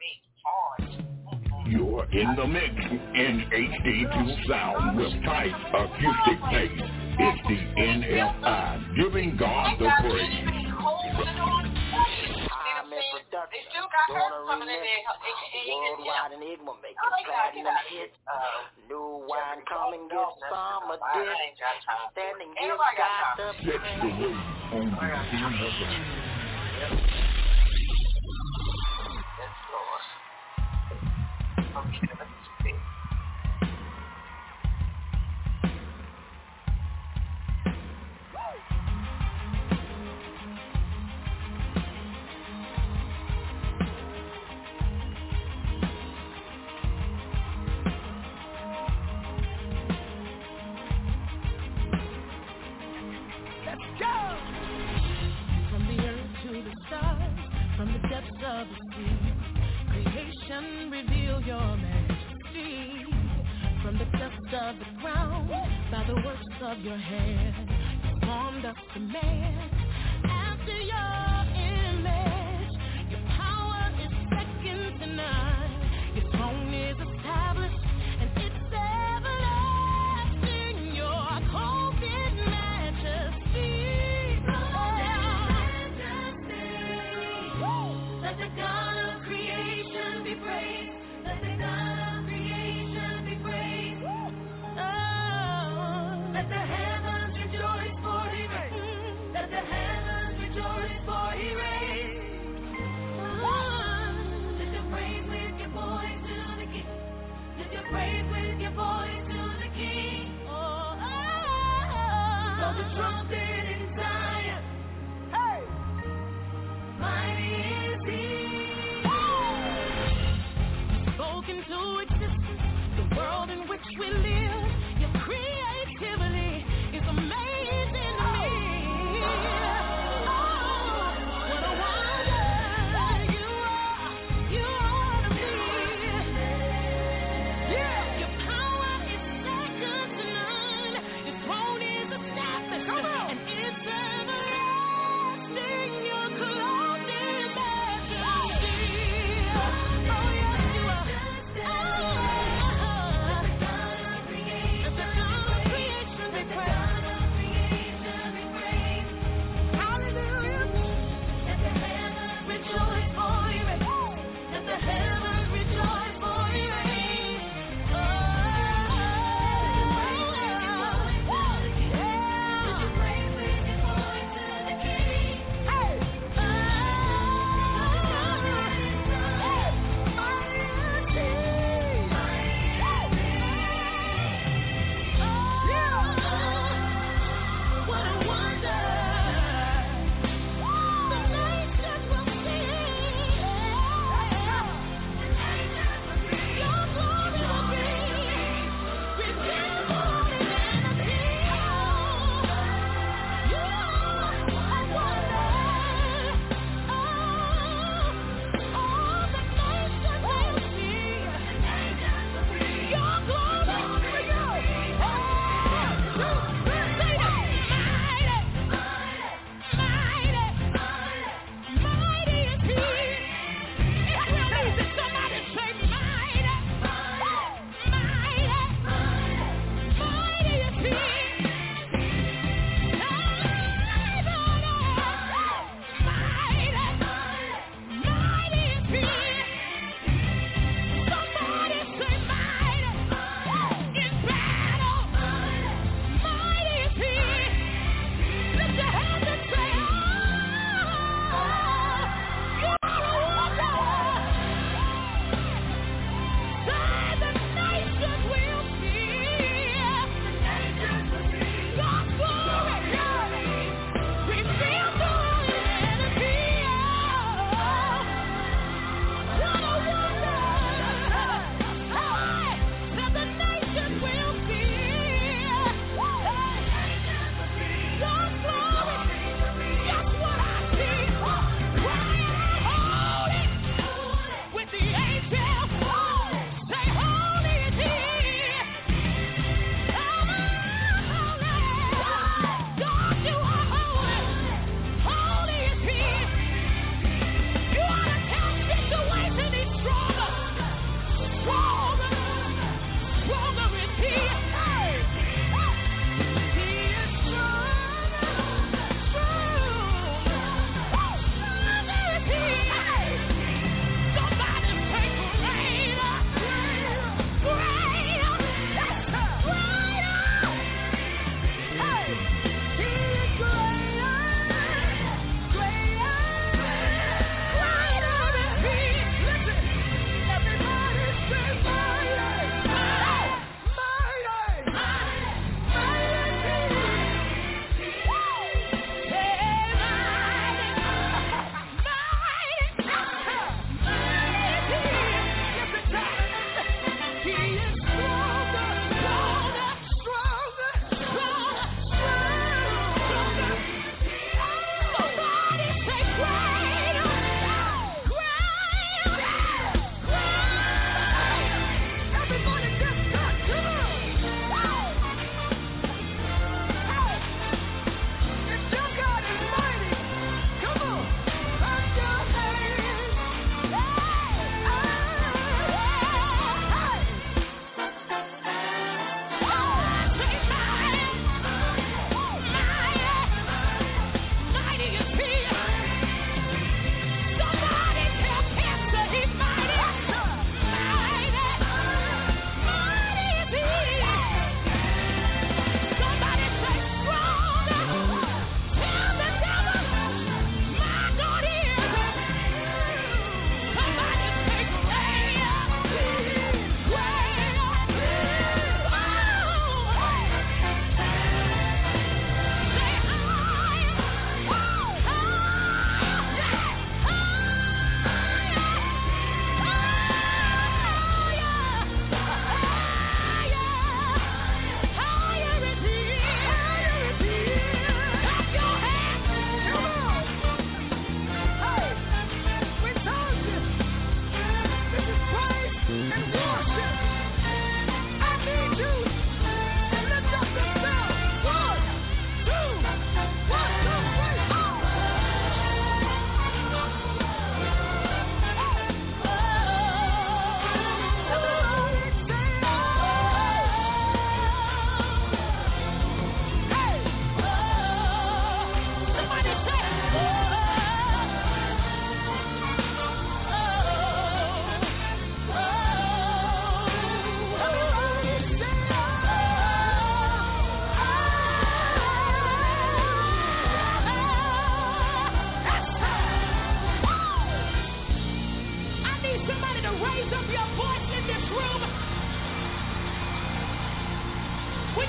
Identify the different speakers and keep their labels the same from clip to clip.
Speaker 1: You're in the mix in HD2 sound with tight acoustic bass. It's the NFI, giving God the praise.
Speaker 2: They still got her coming in there.
Speaker 3: Worldwide Enigma making platinum hits. New wine, come and get some of this. Standing give God the praise.
Speaker 1: Sets the way on the NFI.
Speaker 2: Yes, Lord. Okay, let's see.
Speaker 4: From the depths of the sea, creation reveal your majesty. From the dust of the ground, by the works of your hand, you formed us to man. After your image, your power is second to none. Your throne is established, and it's everlasting. Your cloaked majesty. Let the God of creation be praised. Let the God of creation be praised. Oh, let the heavens rejoice for Him. Let the heavens rejoice for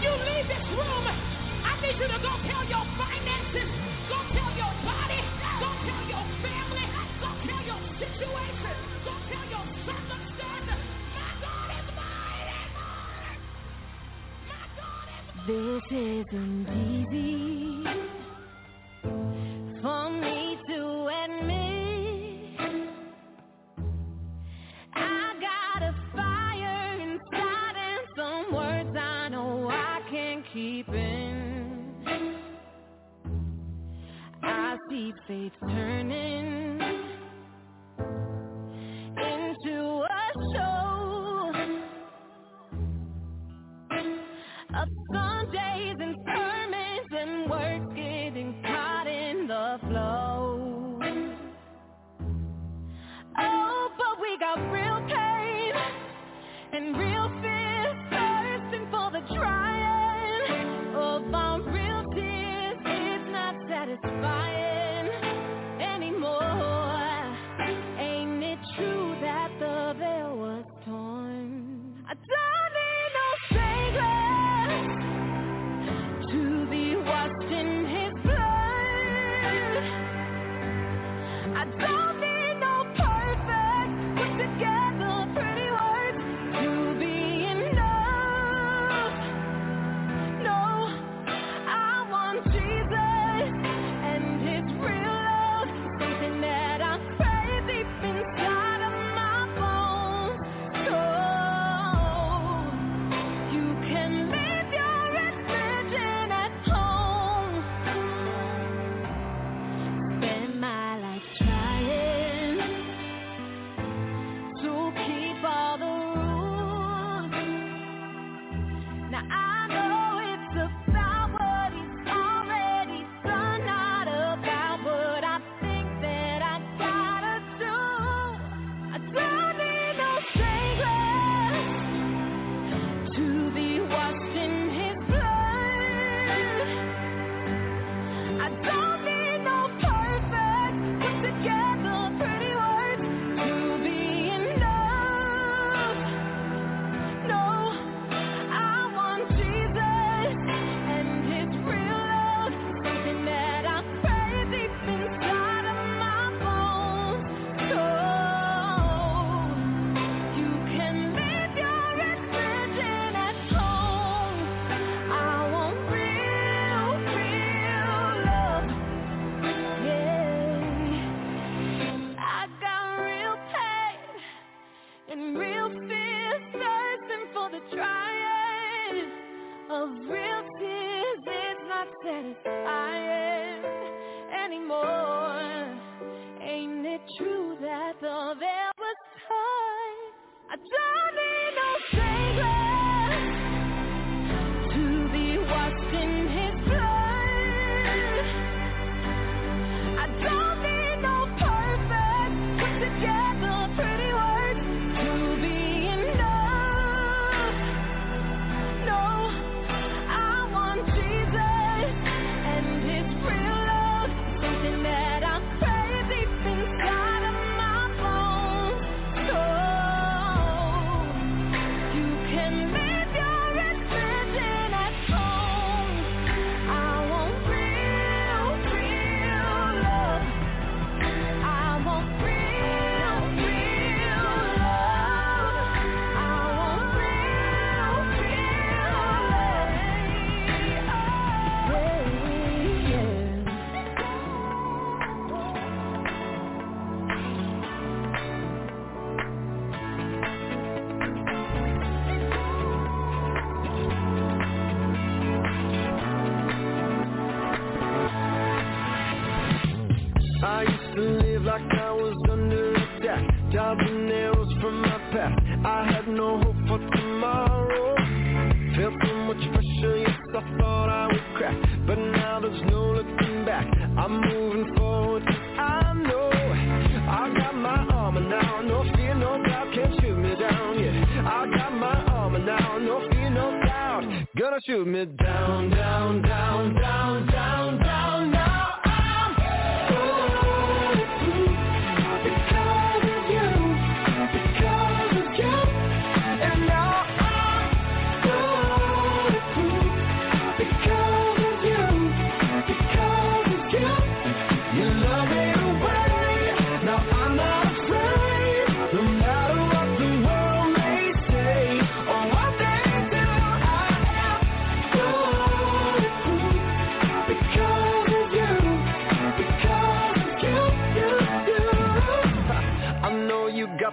Speaker 4: you leave this room, I need you to go tell your finances, go tell your body, go tell your family, go tell your situation, go tell your circumstances. My God is mighty. My God is mighty. This isn't easy for me to admit. I got a fire inside and some words I know I can't keep in. I see faith turning into a show of Sundays and sermons and words getting caught in the flow. Oh, but we got real pain and real fear, thirsting for the trying of our real tears. It's not satisfying anymore. Ain't it true that the veil was torn? I don't need no savior to be washed in his blood. I don't need no perfect, put together pretty words to be enough. No, I want Jesus and his real love, something that I crave deep inside of my bones. So you can leave your religion at home. Spend my life trying to keep all the rules. Now I know it's about what he's already done, not about what I think that I gotta do. I don't need no savior to be washed in his blood. I don't need no perfect, put together pretty words to be enough. No, I want Jesus and his real love, something that I crave deep inside of my bones. So you can leave your religion at home. I want real love. Yeah, I got real pain and real fear, thirsting for the trying of real tears. It's not satisfying anymore. Ain't it true that the veil was torn? I don't need no savior to be washed in his blood. I don't need no perfect, put together pretty words to be enough. No, I want Jesus and his real love, something that I crave deep inside of my bones. So you can leave your religion at home. I want real love. I want real love. I want real
Speaker 5: I used to live like I was under attack, dodging arrows from my past. I had no hope for tomorrow. Felt so much pressure, yes, I thought I would crack, but now there's no looking back. I'm moving forward, 'cause I know I got my armor now. No fear, no doubt, can't shoot me down. Yeah, I got my armor now. No fear, no doubt, gonna shoot me down, down, down, down, down, down. Now because of you, and now I'm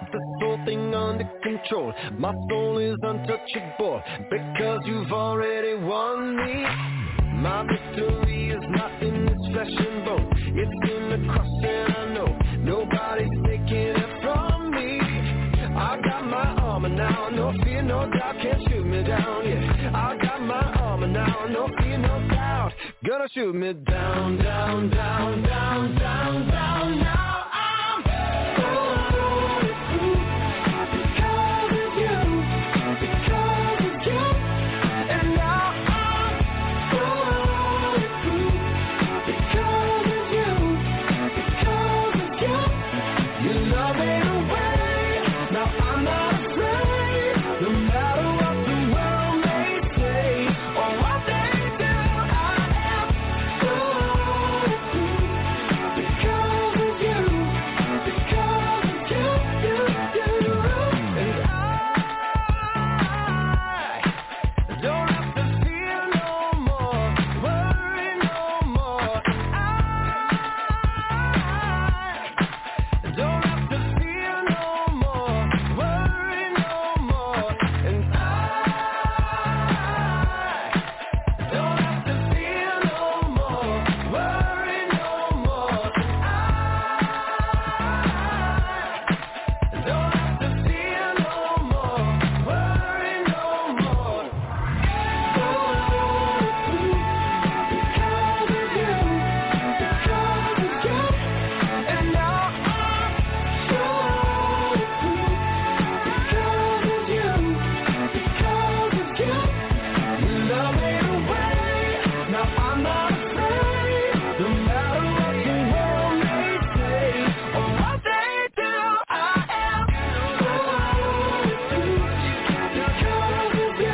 Speaker 5: got this whole thing under control. My soul is untouchable because you've already won me. My victory is not in this flesh and bone. It's in the cross and I know nobody's taking it from me. I got my armor now, no fear, no doubt, can't shoot me down, yeah. I got my armor now, no fear, no doubt, gonna shoot me down, down, down, down, down, down. Now I'm bulletproof because of you, and now I'm bulletproof because of you. You love it away. Now I'm not afraid, no matter what the world may say or what they do. I am bulletproof because of you, And I don't have to fear no more, worry no more. I don't have to fear no more, worry no more. And I don't have to fear no more, worry no more. I don't have to fear no more, worry no more. Bulletproof because of you, and now I'm bulletproof because of you. You love me away, now I'm not afraid, no matter what the world may say or what they do. I am bulletproof because of you,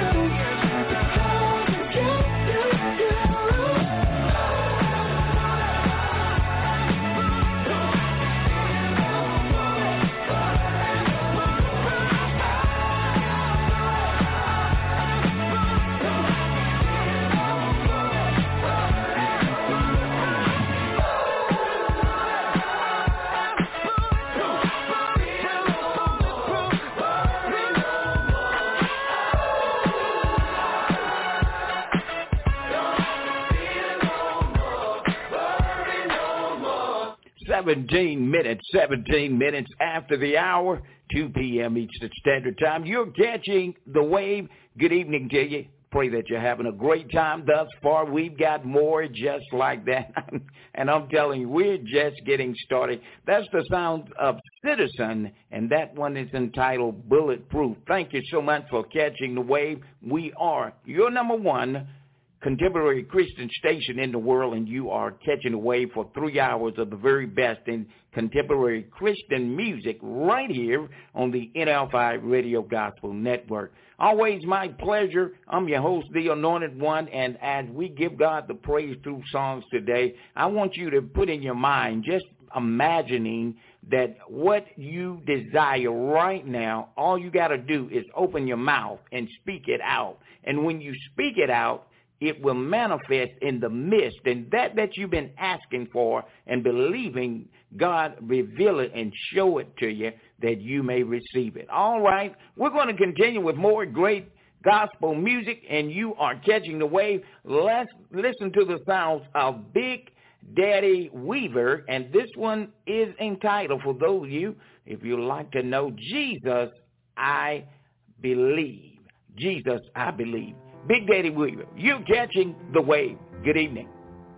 Speaker 6: Seventeen minutes after the hour, 2 p.m. Eastern Standard Time. You're catching the wave. Good evening to you. Pray that you're having a great time thus far. We've got more just like that. And I'm telling you, we're just getting started. That's the sound of Citizen, and that one is entitled Bulletproof. Thank you so much for catching the wave. We are your number one contemporary Christian station in the world, and you are catching the wave for 3 hours of the very best in contemporary Christian music right here on the NL5 Radio Gospel Network. Always my pleasure. I'm your host, the Anointed One, and as we give God the praise through songs today, I want you to put in your mind just imagining that what you desire right now, all you got to do is open your mouth and speak it out. And when you speak it out, it will manifest in the midst, and that you've been asking for and believing God reveal it and show it to you that you may receive it. All right, we're going to continue with more great gospel music, and you are catching the wave. Let's listen to the sounds of Big Daddy Weaver, and this one is entitled, for those of you, if you like to know, Jesus, I Believe. Jesus, I Believe. Big Daddy Weaver, you're catching the wave. Good evening.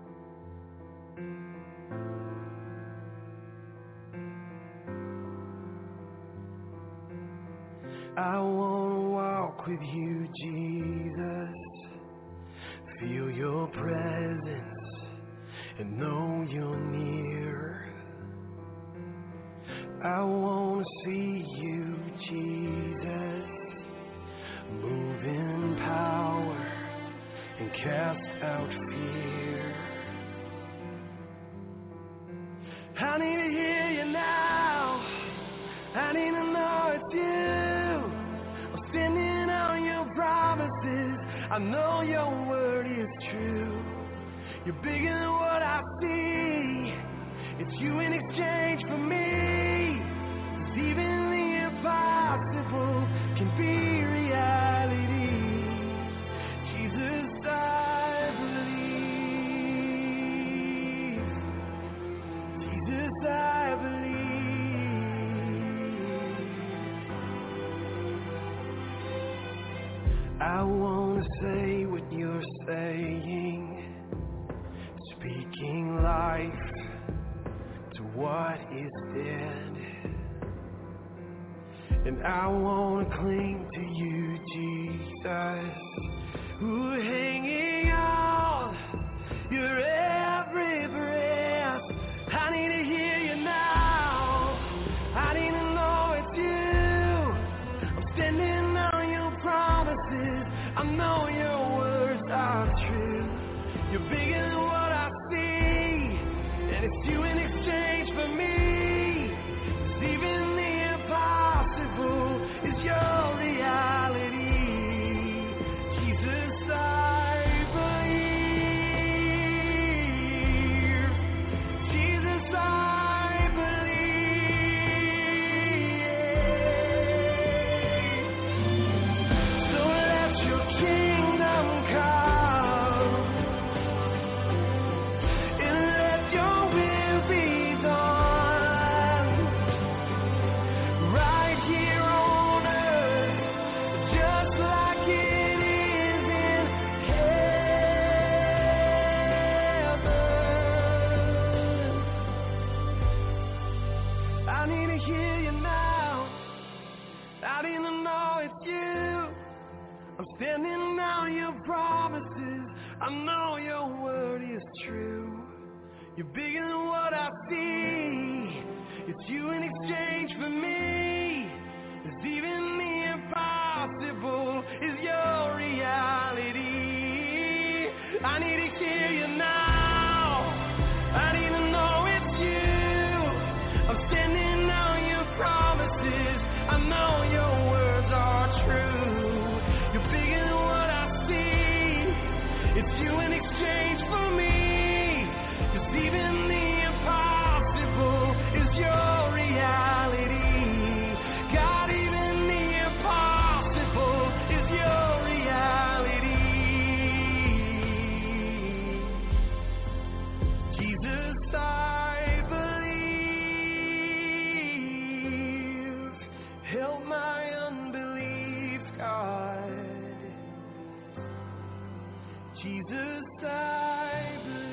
Speaker 5: I want to walk with you, Jesus, feel your presence and know you're near. I want to see you, Jesus, move in power and cast out fear. I need to hear you now. I need to know it's you. I'm standing on your promises. I know your word is true. You're bigger than what I see. It's you in exchange for me. 'Cause even the I wanna say what you're saying, speaking life to what is dead. And I wanna cling to you, Jesus, who hanging on your every breath. I need to hear you now. I need to know it's you. I'm standing on your promises. I know your words are true. You're bigger than what I see, and it's you in exchange for me. 'Cause even the impossible is your reality. Jesus, I believe. Jesus, I believe. So let your kingdom come, and let your will be done, right here on earth, just like it is in heaven. I need to hear you now. I need to know it's you. I'm standing on your promises. I know your word is true. You're bigger than what I see. It's you in exchange for me. It's even the impossible is your reality. I need to hear you now. I need to know it's you. I'm standing on your promises. I know your words are true. You're bigger than what I see. It's you in exchange for me. 'Cause even the impossible is your reality. God, even the impossible is your reality. Jesus, I believe. Help my unbelief, God. Jesus, I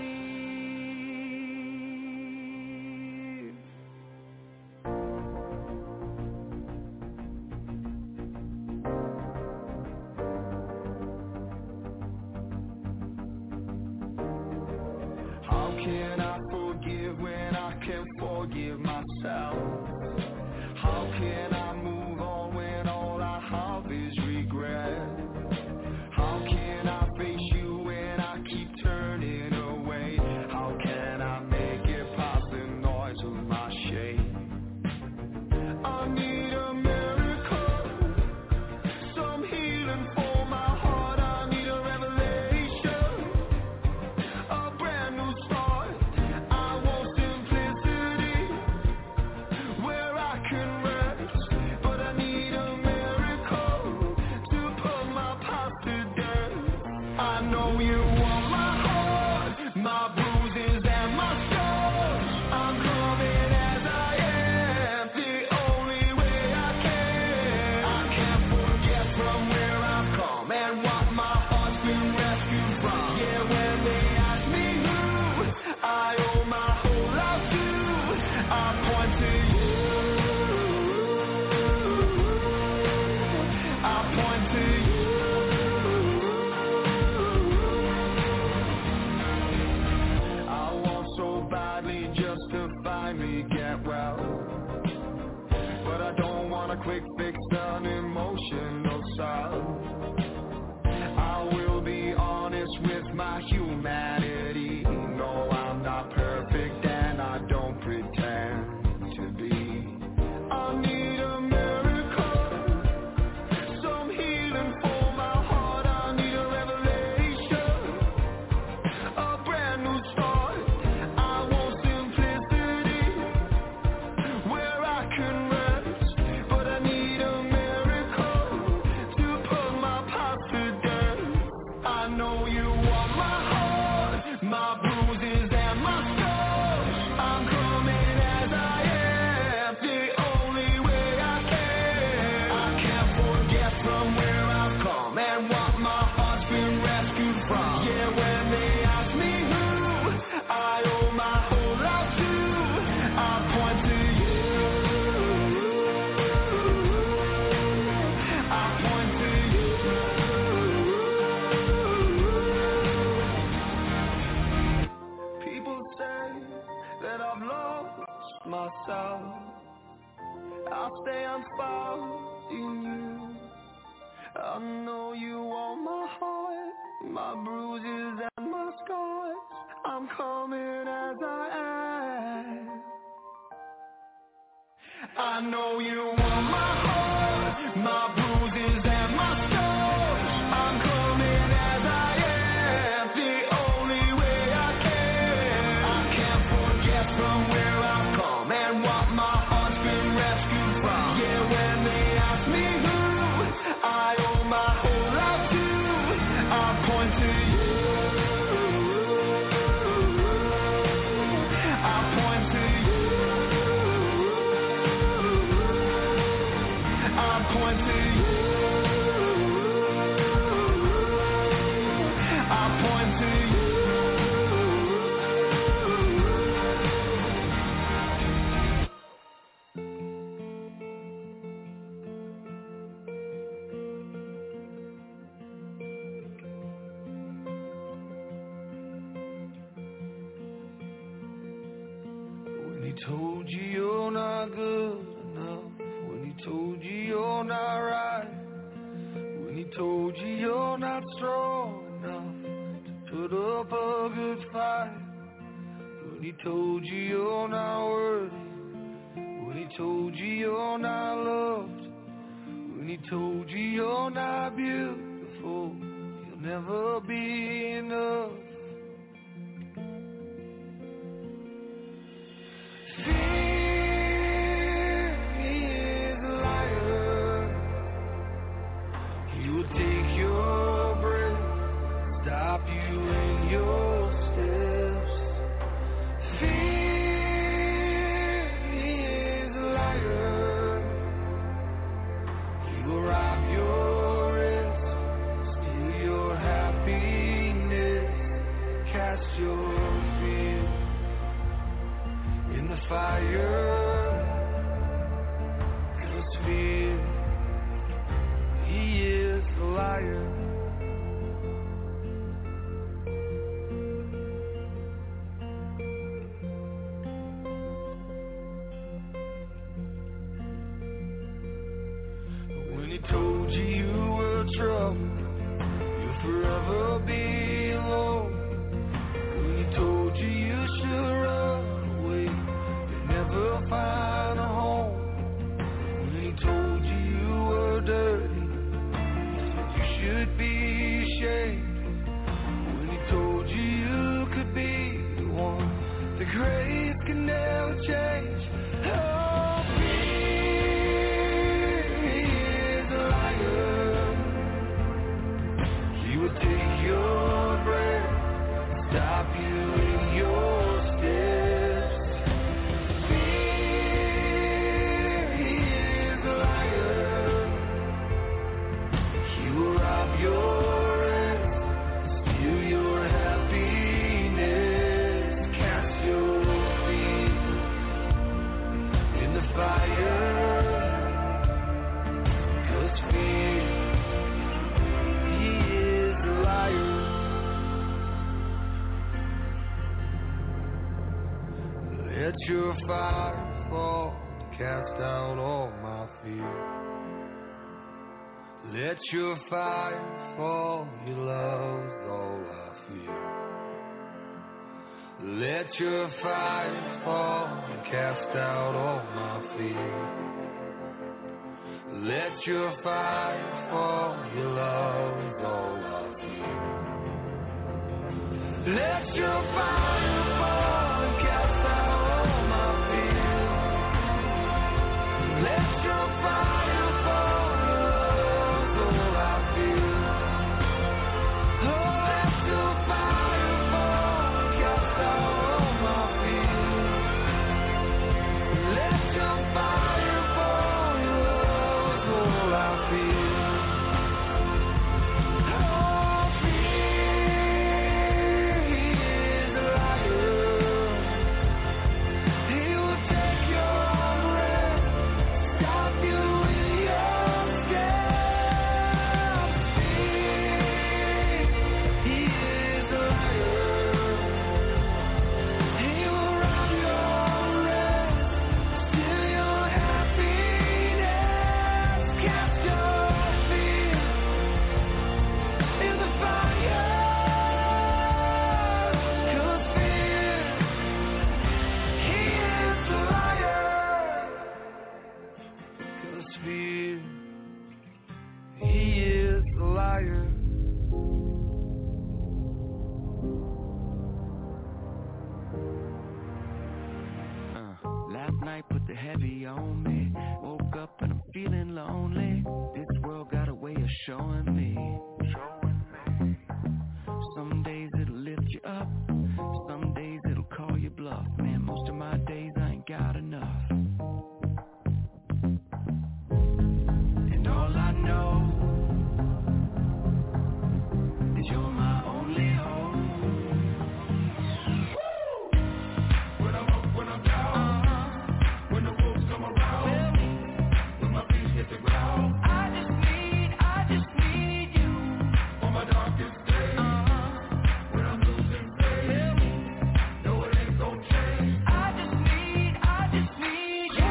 Speaker 5: believe. How can I forgive when I can't forgive myself? How can I move on when all I have is regret? How can I face you when I keep turning away? How can I make it past the noise of my shame? I need a miracle, some healing for my heart. I need a revelation, a brand new start. I want simplicity, where I can rest. But I need a miracle to put my past to death. I know you want my heart, my bruises and my scars. I'm coming as I am, the only way I can. I can't forget from where I've come and what my heart's been rescued from. Yeah, when they ask me who I owe my whole life to, I point to you. I point to you. I want so badly just to finally get well, but I don't want a quick fix on emotional salve. I will be honest with my humanity. No, I'm not perfect and I don't pretend to be. I need a miracle, some healing for my heart. I need a revelation, a brand new start. I want simplicity, where I can rest. But I need a miracle found in you. I know you want my heart, my bruises and my scars. I'm coming as I am. I know you want my heart, my bruises and my scars. I'm coming as I am, the only way I can. I can't forget from where I've come and what my heart's been rescued from. Yeah, when they ask me who I owe my whole life to, I point to you. I point to you. I point to you. I point to you. When he told you you're not good enough, when he told you you're not right, when he told you you're not strong enough to put up a good fight, when he told you you're not worthy, when he told you you're not loved, when he told you you're not beautiful, you'll never be enough. Fear is a liar. He will take your breath, stop you in your steps. Fear is a liar. He will rob your rest, steal your happiness, cast your fear in the fire. 'Cause fear, he is a liar. When he told you you were trouble, you'll forever be alone. When he told you you should run away, you'll never find a home. When he told you you were dirty, you should be ashamed. When he told you you could be the one, the grace can never change. Oh, fear is a liar. He will take your breath, stop you in your steps. Fear is a liar. He will rob your rest, steal your happiness, cast your feet in the fire. 'Cause fear, he is a liar. Let your fire fall, cast out all my fear. Let your fire fall, your love's all I fear. Let your fire fall and cast out all my fear. Let your fire fall, your love's all I fear. Let your fire fall and cast out all my fear. Let your fire fall, your love's all I feel. Oh, let your fire fall and cast out all my fear. Let your fire fall, your love's all I feel. Oh, fear, he is a liar. He will take your breath, stop you in your steps. Fear, he is a liar. He will rob your rest, steal your happiness, This world got a way of showing me. Some days it'll lift you up, some days it'll call you bluff. Man, most of my days I ain't got enough. And all I know is you're my only hope. When I'm up, when I'm down, when the wolves come around, when my feet hit the ground, I just need you on my darkest day. When I'm losing faith, no it ain't gon' change. I just need you.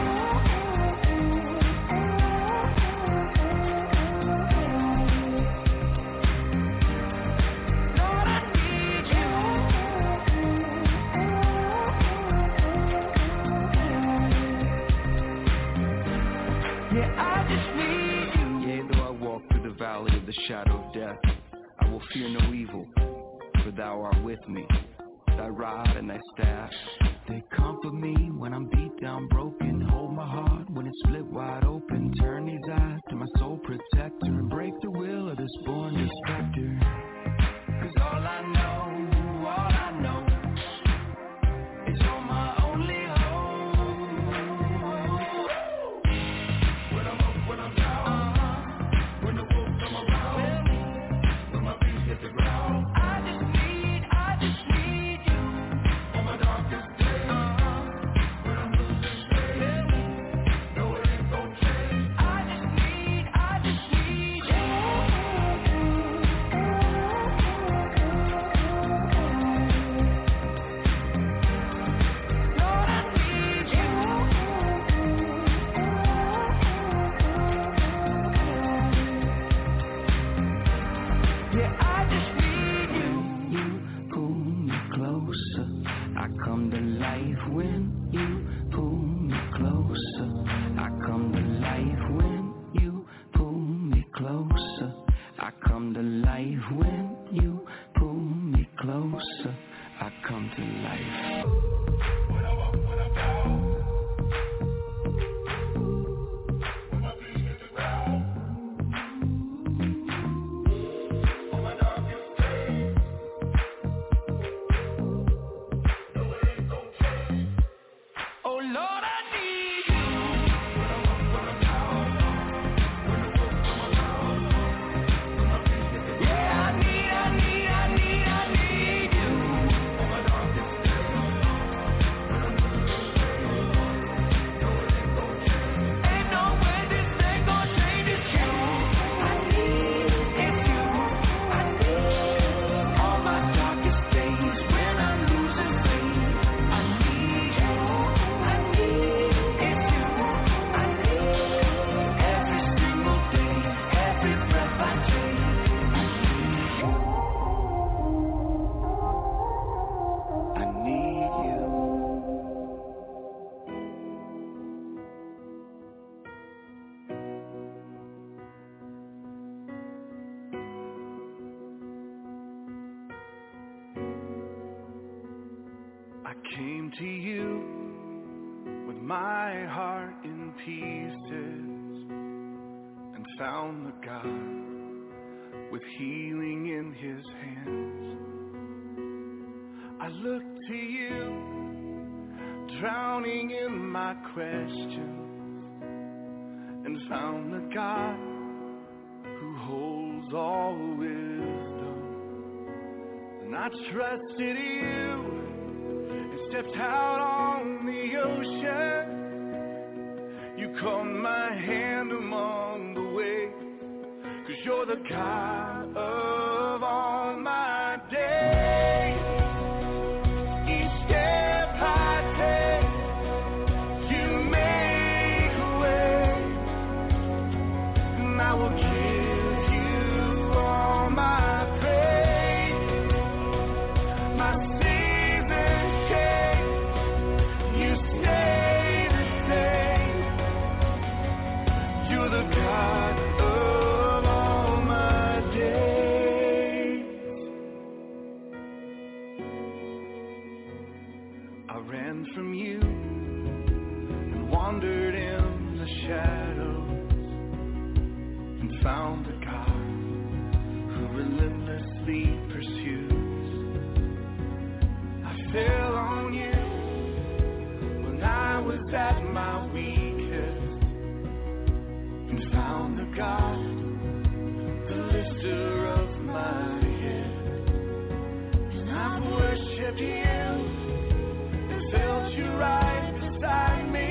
Speaker 5: Lord, I need you. Yeah, I just need you. Yea, though I walk through the valley of the shadow of death, I will fear no evil, for thou art with me. Thy rod and thy staff, they comfort me when I'm beat down, broken. Hold my heart when it's split wide open. Turn these eyes to my soul protector and break the will of this born destructor. 'Cause all I know is you're my only hope. When I'm up, when I'm down, when the wolves come around, when my feet hit the ground, I just need you on my darkest day. When I'm losing faith, no it ain't gon' change. I just need you. Lord, I need you. Yeah, I just need you. You pull me closer, I come to life. When you pull me closer, I come to life. When you pull me closer, I come to life. When you pull me closer, I come to life. When I'm up, when I'm down, when my feet hit the ground, on my darkest days, no it ain't gon' change. Oh Lord, I need you. When I'm up, when I'm down, when the wolves come around, when my feet hit the ground. Yeah, I need you. On my darkest days, when I'm losing faith, no it ain't gon' change. Ain't no way this ain't gon' change. It's you. I need all my darkest days when I'm losing faith. I need you. Every single day, every breath I take. I need you. I came to you with my heart in pieces and found the God with healing in his hands. I looked to you, drowning in my questions, and found the God who holds all wisdom. And I trusted you and stepped out on the ocean. You caught my hand among the waves, 'cause you're the God of all my days. Each step I take, you make a way, and I will give you all my praise. My seasons change, you stay the same. You're the God of all my days. I ran from you and wandered in the shadows, found a God who relentlessly pursues. I fell on you when I was at my weakest, and found the God, the lifter of my head. And I've worshipped you and felt you right beside me.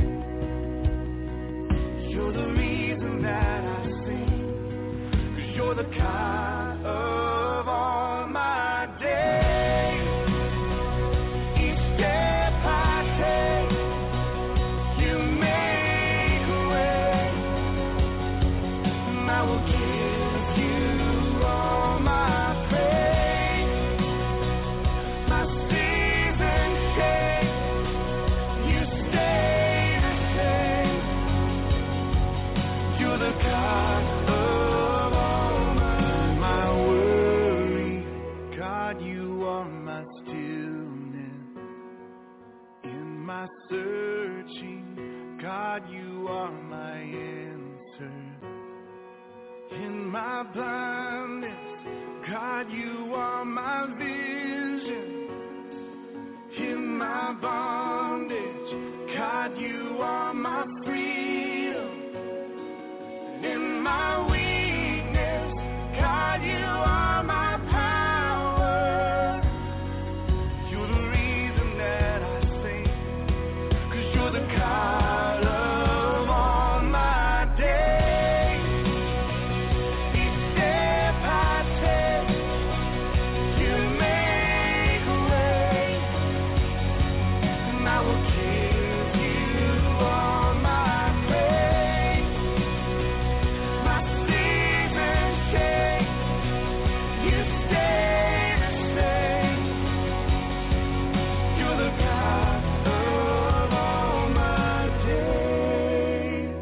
Speaker 5: You're the reason that I sing, 'cause you're the God of all my days. Each step I take, you make a way, and I will give you all my praise. My seasons change, you stay the same. You're the God of all my worry. God, you are my stillness. In my searching, God, you are my answer. In my blindness, God, you are my vision. In my bondage, God, you are my freedom. In my weakness, God, you are my power. You're the reason that I sing, 'cause you're the God of all my days. Each step I take, you make a way, and I will give you all my praise. My seasons change, you stay the same. You're the God of all my days.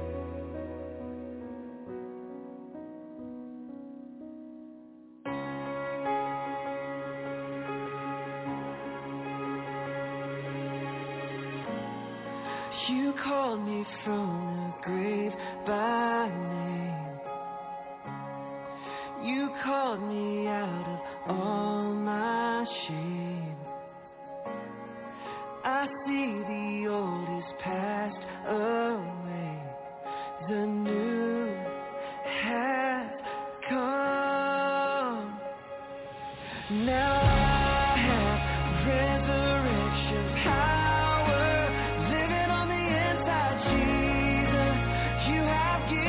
Speaker 5: You called me from the grave by name. You called me out of all my shame. I see the old is passed away, the new has come. Now I have resurrection power living on the inside, Jesus. You have given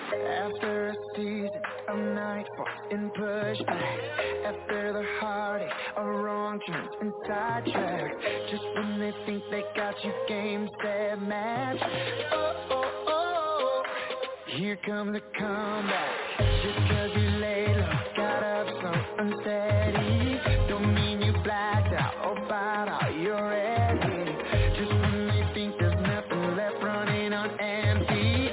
Speaker 5: After a season of nightfall and pushback, after the heartache of wrong turns and sidetracks, just when they think they got you game, set, match. Here comes a comeback. Just 'cause you laid low, got up so unsteady, don't mean you blacked out or bowed out, you're ready. Just when they think there's nothing left running on empty,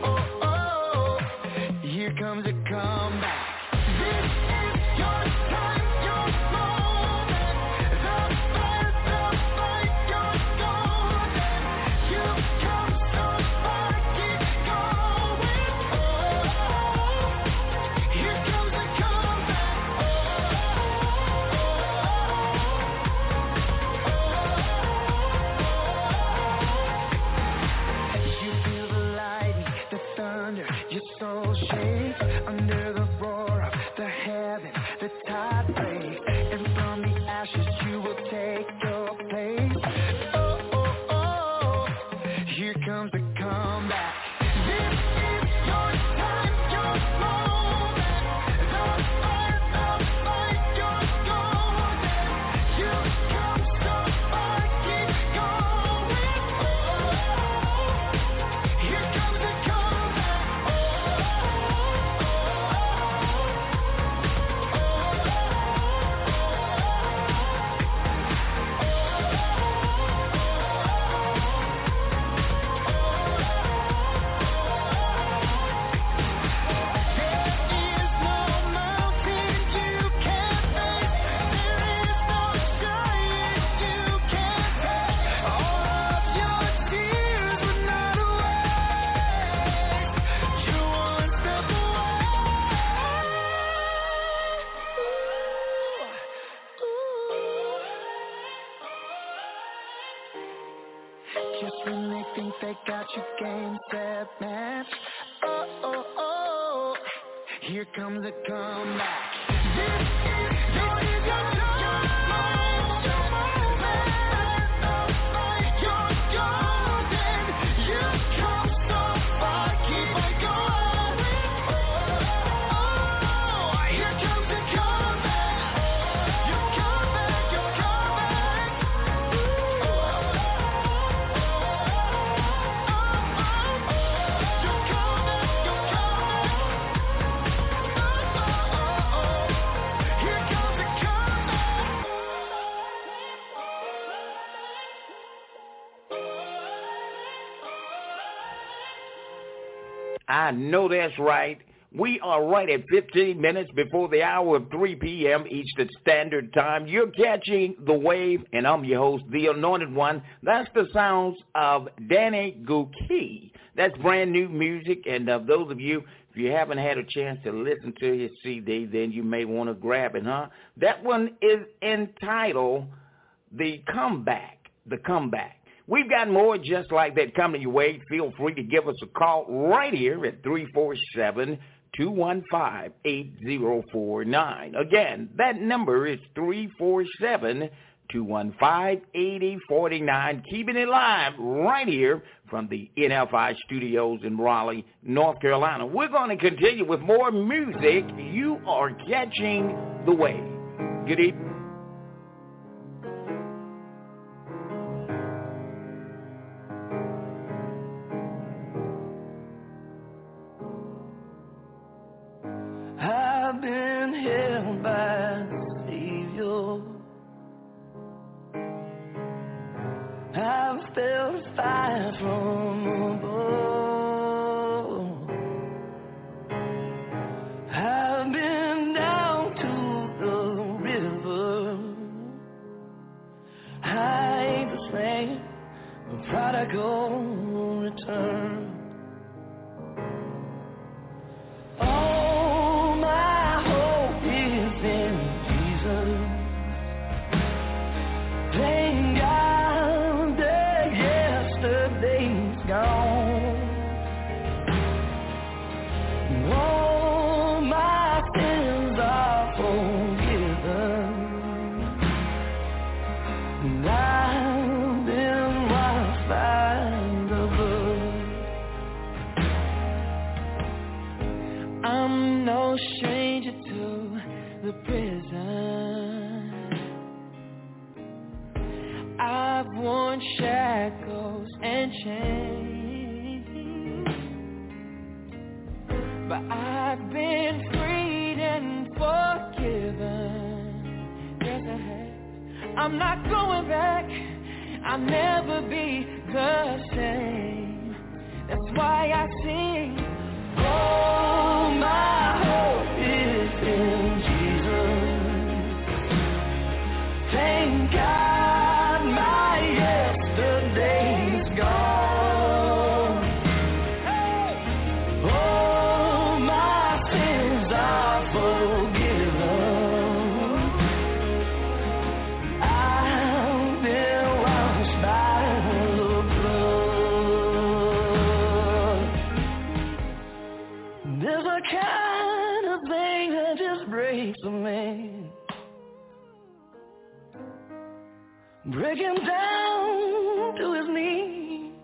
Speaker 5: here comes a comeback. This is your time, your moment. The fight, you're golden. You come so far, keep going. Here comes a comeback. You feel the lightning, the thunder, your soul shakes under the roar of the heaven, the tide breaks, and from the ashes you will take your place. Here comes the comeback. This is your time, your moment. The fight, you're golden. You come so far, keep going. Here comes the comeback. Just when they think they got you game, set, match. Here comes a comeback. This is your time, your moment. You're golden. You come so far, keep on going. Here comes the comeback. You're coming, you're coming. You're coming, you're coming. Here comes the comeback.
Speaker 6: I know that's right. We are right at 15 minutes before the hour of 3 p.m. Eastern Standard Time. You're catching the wave, and I'm your host, the Anointed One. That's the sounds of Danny Gokey. That's brand new music, and those of you, if you haven't had a chance to listen to his CD, then you may want to grab it, huh? That one is entitled The Comeback. The Comeback. We've got more just like that coming your way. Feel free to give us a call right here at 347-215-8049. Again, that number is 347-215-8049. Keeping it live right here from the NFI studios in Raleigh, North Carolina. We're going to continue with more music. You are catching the wave. Good evening.
Speaker 5: I've been held by the Savior. I've felt fire from above. I've been down to the river. I ain't the same, the prodigal return. All my hope is in Jesus. Thank God that yesterday's no stranger to the prison. I've worn shackles and chains, but I've been freed and forgiven. Yes, I have. I'm not going back. I'll never be the same. That's why I sing. Oh, my hope is in Jesus. Thank God my yesterday's gone. Oh, my sins are forgiven. I've been washed by the blood. There's a kind of thing that just breaks a man, break him down to his knees.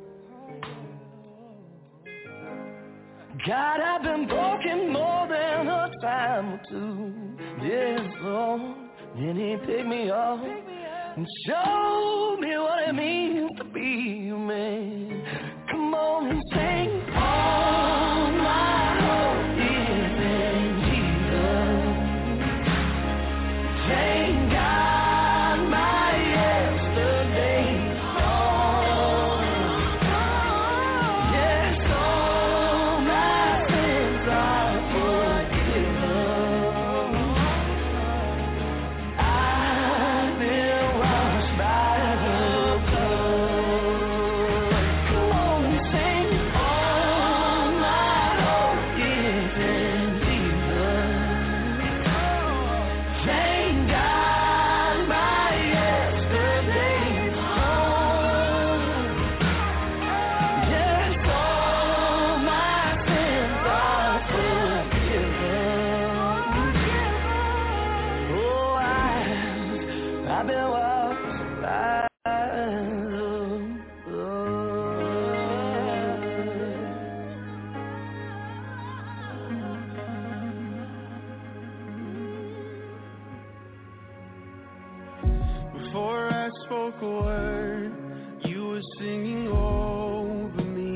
Speaker 5: God, I've been broken more than a time or two. Yes, Lord. Then he picked me up and showed me what it means to be a man. Come on and sing. All my hope is in Jesus. Thank God my yesterday's gone. Yes, all my sins are forgiven. I've been washed by the blood. Come on and sing. All my hope is in Jesus. Thank God my yesterday's gone. Yes, all my sins are forgiven. Oh, I've been washed by the blood. Before I spoke a word, you were singing over me.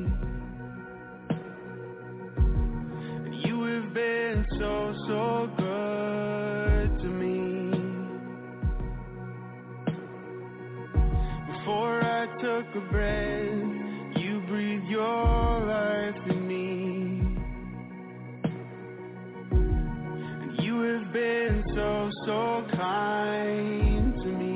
Speaker 5: You have been so, so good to me. Before I took a breath, you breathed your life in me. And you have been so, so kind to me.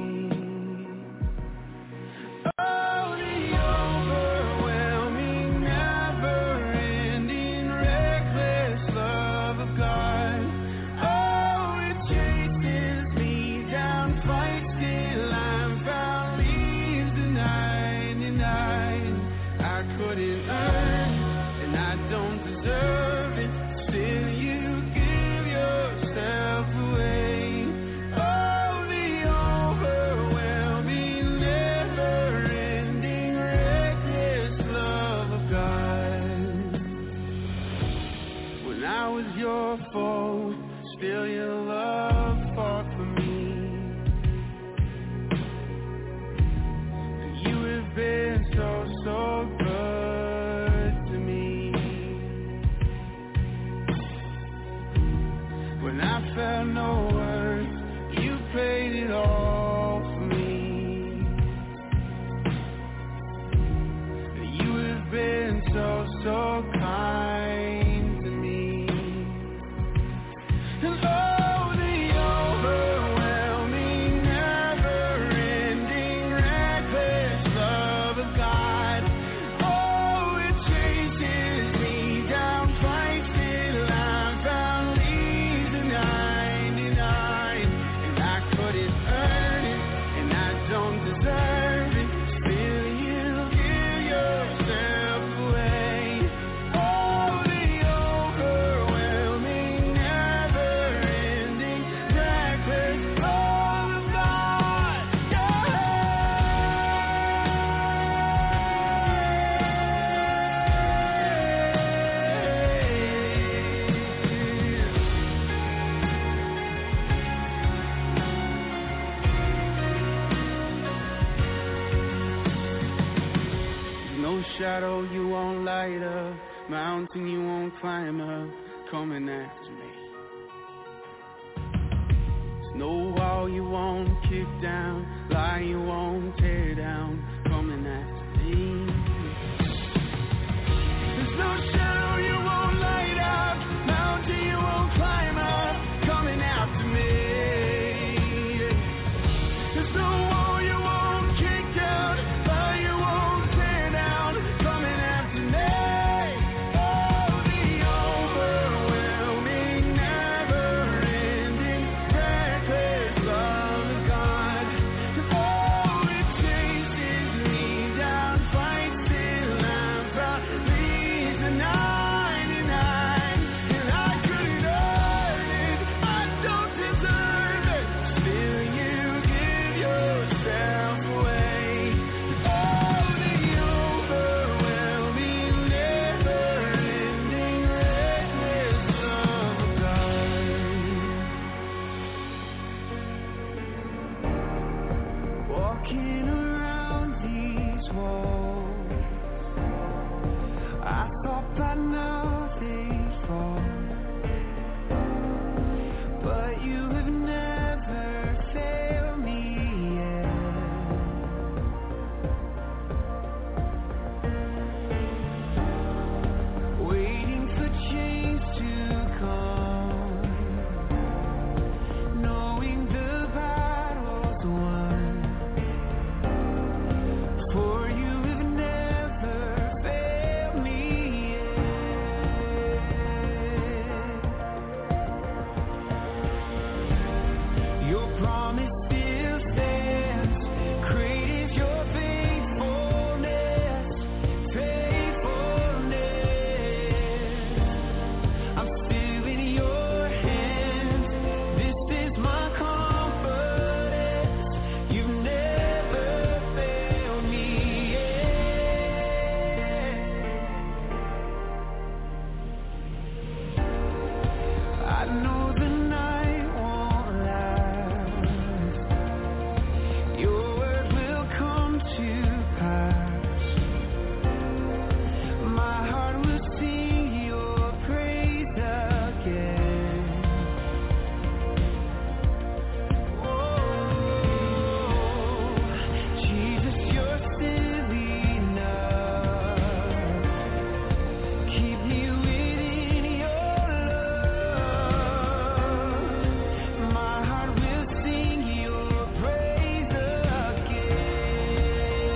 Speaker 5: Oh, the overwhelming, never-ending, reckless love of God. Oh, it chases me down, fights till I'm found, leaves the 99. I couldn't earn, and I don't deserve it. Still, you give yourself away. Oh, the overwhelming, never-ending, reckless love of God. When I was your foe, still your love fought for me. And you have been so, so good to me. When I felt no worth, you paid it all for me. You have been so, so kind to me. And oh, the overwhelming, never-ending, reckless love of God. Oh, it chases me down, fights till I'm found, leaves the 99. shadow you won't light up, mountain you won't climb up, coming after me. There's no wall you won't kick down, lie you won't tear down, coming after me. There's no shadow you won't light up, mountain you won't climb up, coming after me. There's no wall you won't kick down, lie you won't tear down, coming after me. Oh, the overwhelming, never-ending, reckless love of God. Oh, it chases me down, fights till I'm found, leaves the 99, and I couldn't earn it, I don't deserve it, still you give yourself away. Oh, the overwhelming, never-ending, reckless love of God. Walking around these walls, I thought by now they'd fall, but you have never failed me yet. Waiting for change to come, knowing the battle's won, for you have never failed me yet. Your promise still stands, great is your faithfulness, faithfulness. I'm still in your hands, this is my confidence, you've never failed me yet. I know the night won't last, your word will come to pass, my heart will sing your praise again. Oh, Jesus, you're still enough, keep me within your love, my heart will sing your praise again.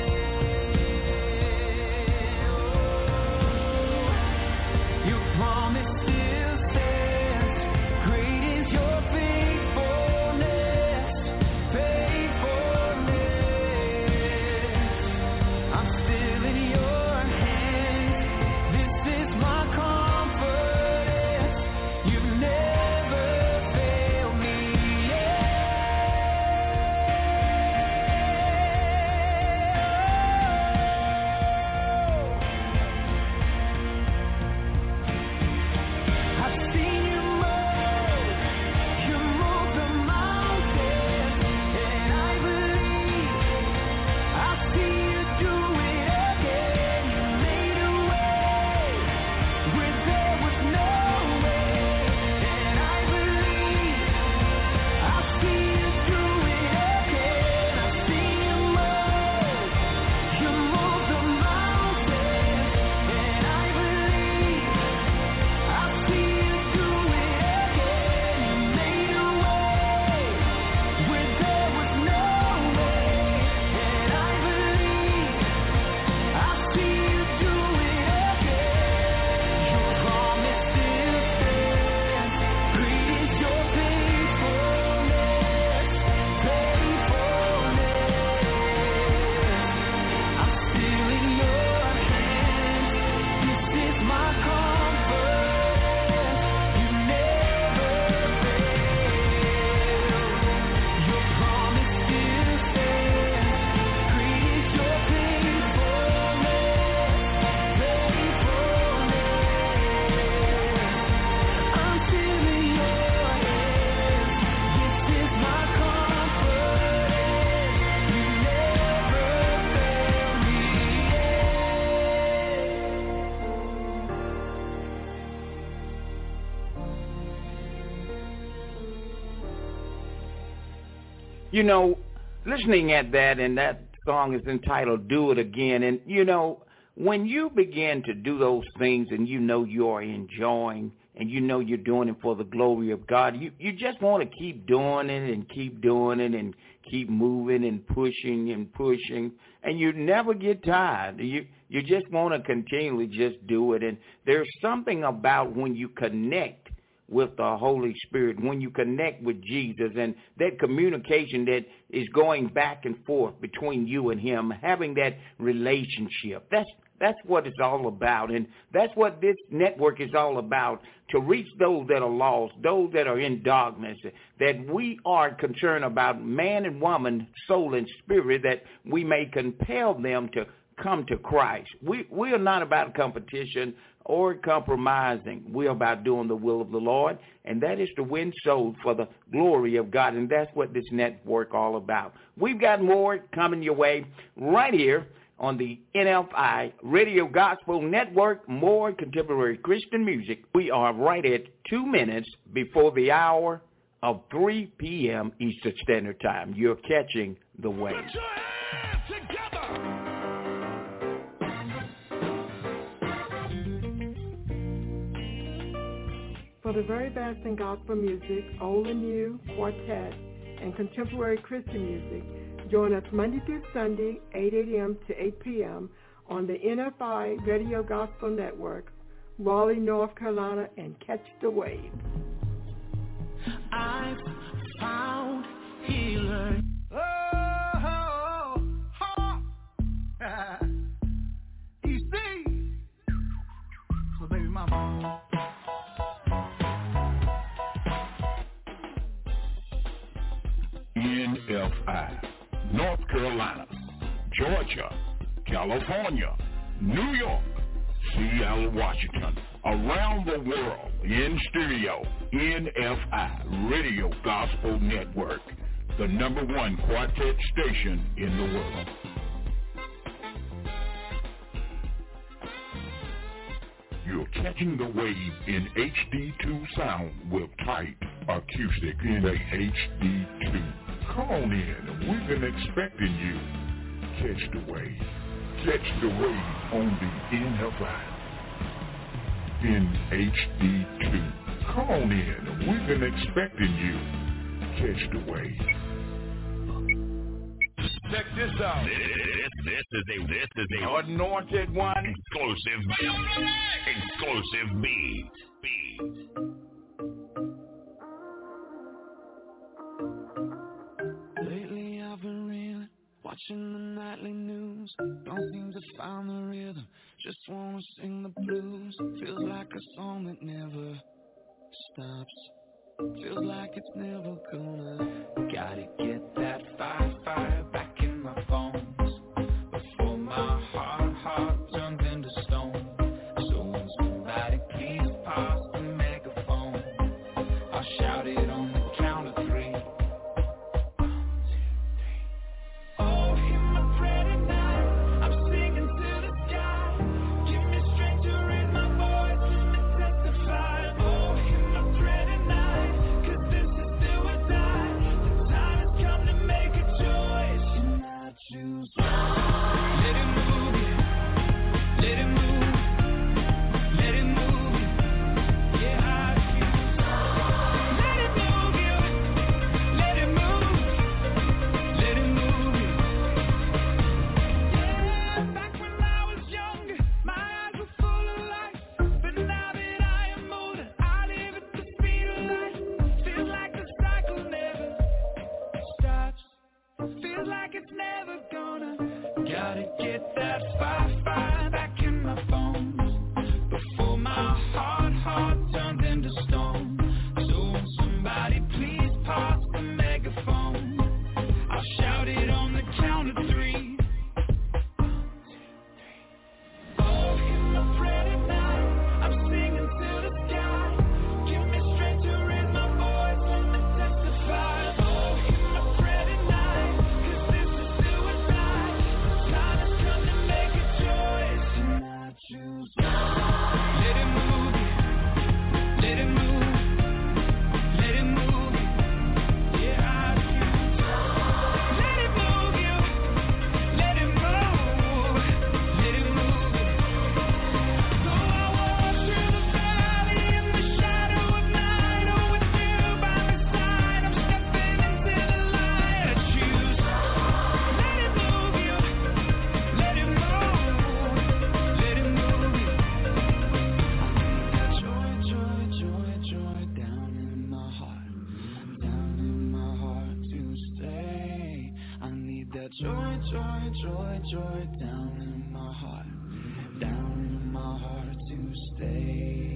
Speaker 5: Your promise still stands, great is your faithfulness, faithfulness. I'm still in your hands, this is my confidence, you've never failed me yet.
Speaker 6: You know, listening at that, and that song is entitled Do It Again. And, you know, when you begin to do those things and you know you're enjoying and you know you're doing it for the glory of God, you just want to keep doing it and keep doing it and keep moving and pushing, and you never get tired. You just want to continually just do it. And there's something about when you connect with the Holy Spirit, when you connect with Jesus, and that communication that is going back and forth between you and him, having that relationship. That's what it's all about, and that's what this network is all about, to reach those that are lost, those that are in darkness, that we are concerned about man and woman, soul and spirit, that we may compel them to come to Christ. We are not about competition or compromising. We're about doing the will of the Lord, and that is to win souls for the glory of God, and that's what this network all about. We've got more coming your way right here on the NFI Radio Gospel Network, more contemporary Christian music. We are right at 2 minutes before the hour of 3 p.m. Eastern Standard Time. You're catching the wave.
Speaker 1: Put your hands together.
Speaker 7: For the very best in gospel music, old and new, quartet, and contemporary Christian music, join us Monday through Sunday, 8 a.m. to 8 p.m. on the NFI Radio Gospel Network, Raleigh, North Carolina, and catch the wave.
Speaker 4: I've found healer.
Speaker 8: EC. So baby mama.
Speaker 1: NFI, North Carolina, Georgia, California, New York, Seattle, Washington, around the world, in stereo, NFI, Radio Gospel Network, the #1 quartet station in the world. You're catching the wave in HD2 sound with tight acoustic in the HD2. Come on in, we've been expecting you. Catch the wave. Catch the wave on the NFI in HD2. Come on in, we've been expecting you. Catch the wave.
Speaker 9: Check this out. This is a anointed one. Exclusive beat.
Speaker 5: Lately I've been reeling, watching the nightly news. Don't seem to find the rhythm, just wanna sing the blues. Feels like a song that never stops. Feels like it's never gonna. Gotta get that fire back in my bones before my heart turns into stone. So when somebody please pass the megaphone, I'll shout it on the count of 3. 1, 2, 3. Oh, hear my prayer tonight. I'm singing to the sky. Give me strength to raise my voice. Let me testify. Oh, hear my prayer tonight. 'Cause this is still a die. The time has come to make a choice. that joy, joy, joy, joy down in my heart to stay.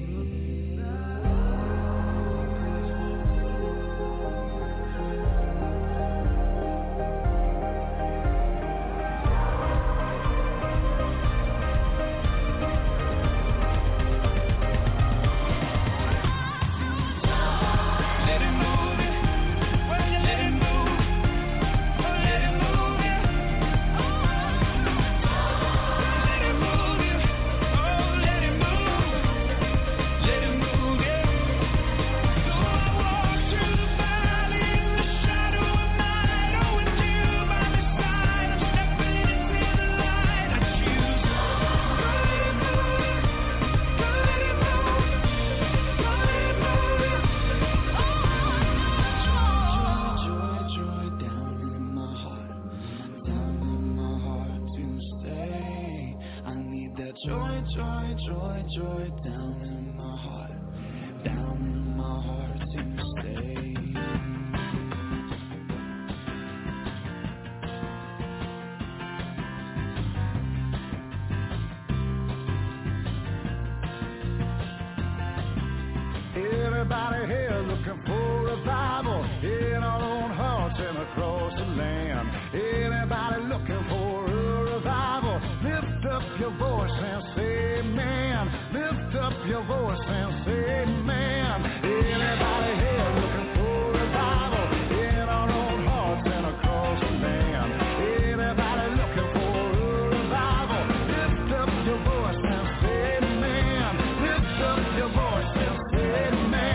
Speaker 10: Everybody here looking for revival in our own hearts and across the land. Anybody looking for a revival, lift up your voice and say amen. Lift up your voice and say amen. Anybody here looking for revival in our own hearts and across the land. Anybody looking for a revival, lift up your voice and say amen. Lift up your voice and say amen.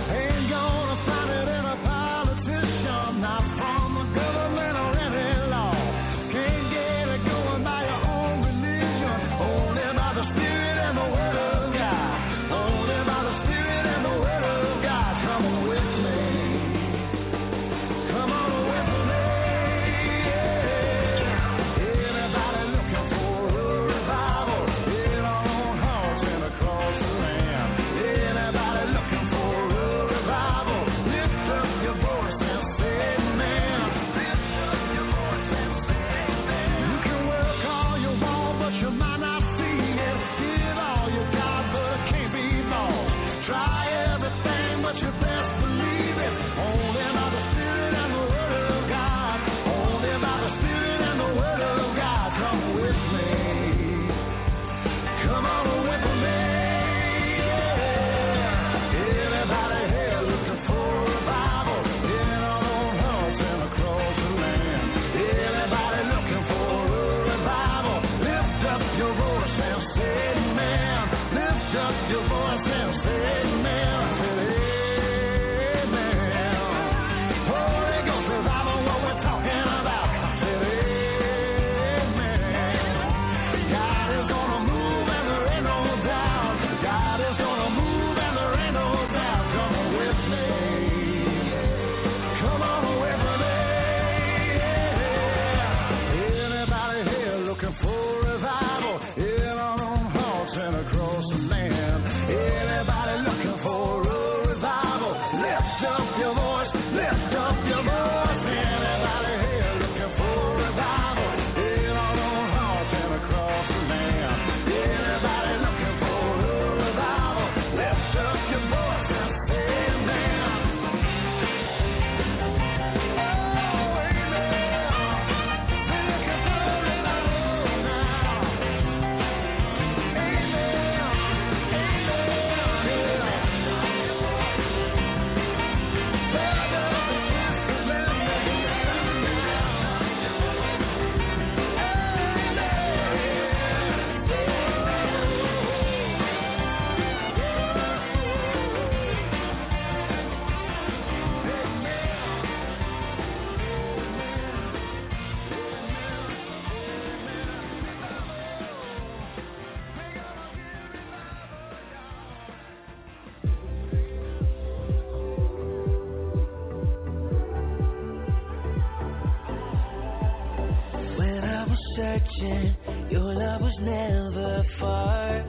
Speaker 5: Searching, your love was never far.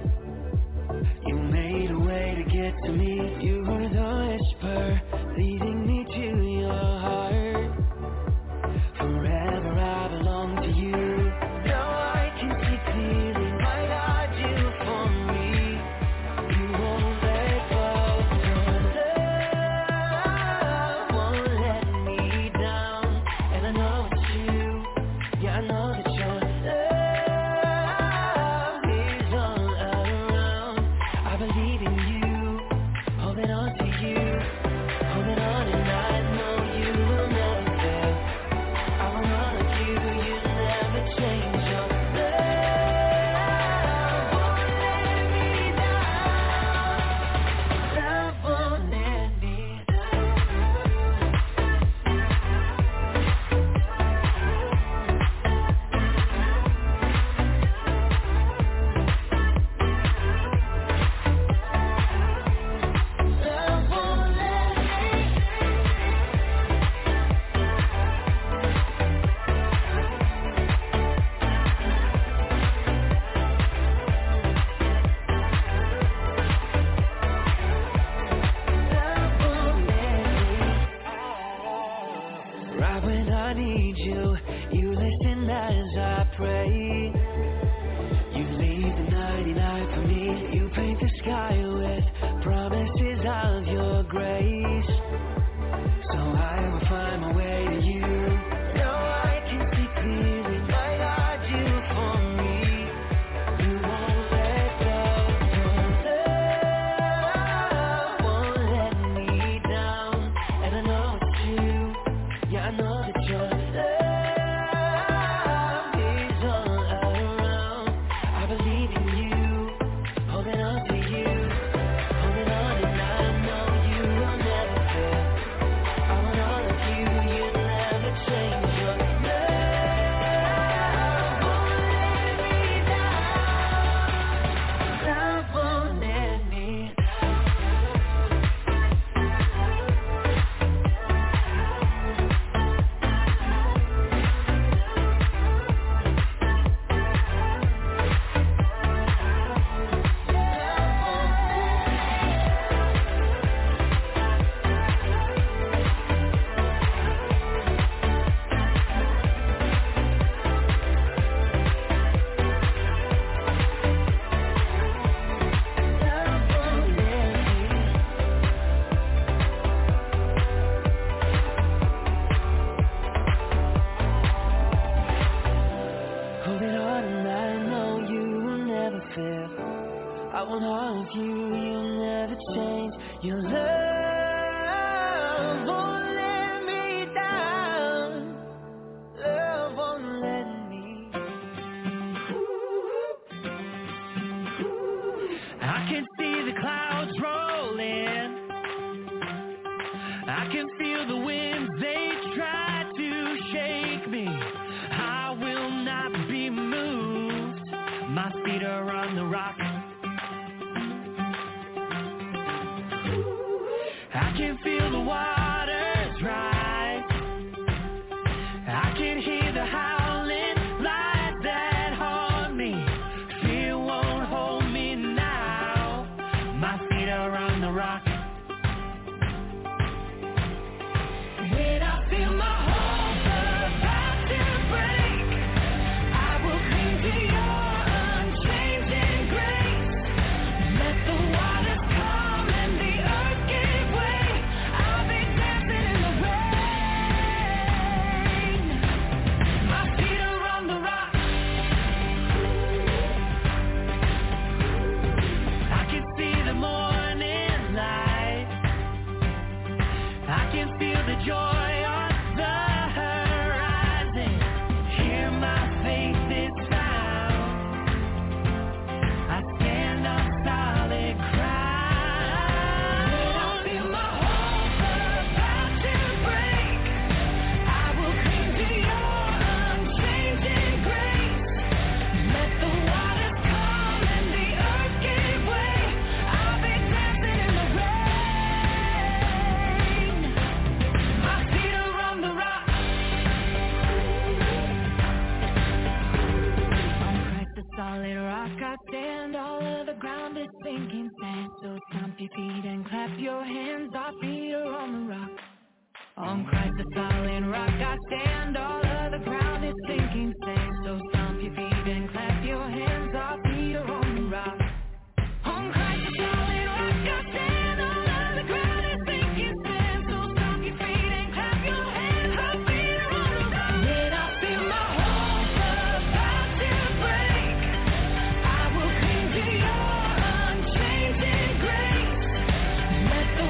Speaker 5: You made a way to get to me. You were the whisper leading me to your heart. Forever I belong. holding on to you, holding on, and I know you will never fail. I will honor you, you never change your love won't let me down. Love won't let me right when I need you, you listen as I pray. You leave the 99 for me. You paint the sky with promises of your grace. So I will find my way to you. Now I can see clearly my God, you for me. You won't let go. Your love won't let me down. And I know it's true. Yeah, I know that your love is all around. I believe in you, holding on to you, holding on, and I know you will never fail. I want all of you, you never change your love won't let me down. Love won't let me holding on, and I know you will never fail. I want all of you, you'll never change. Your love won't let me down. Love won't let me. I can see the clouds rolling. I can feel the winds, they try to shake me. I will not be moved. My feet are on the rock. I can feel the waters rise. I can hear the howling light that haunt me. Fear won't hold me now. My feet are on the rock. When I feel my hope about to break, I will cling to your unchanging grace. Let the waters come and the earth give way. I'll be dancing in the rain. My feet are on the rock. I can see the morning light. I can feel the joy on the horizon. Hear my faith's sound. I stand on solid ground. When I feel my hope about to break, I will cling to your unchanging grace. Let the waters come and the earth give way. I'll be dancing in the rain. My feet are on the rock. On Christ the solid rock I stand. All of the ground is sinking sand. So stomp your feet and clap your hands. Our feet are on the rock. On Christ the solid rock I stand. All of the ground is sinking sand. So stomp your feet and clap your hands. Our feet are on the rock. On Christ the solid rock I stand. All of the ground is sinking sand. So stomp your feet and clap your hands. Our feet are on the rock. When I feel my hope about to break, I will cling to your unchanging grace. Let the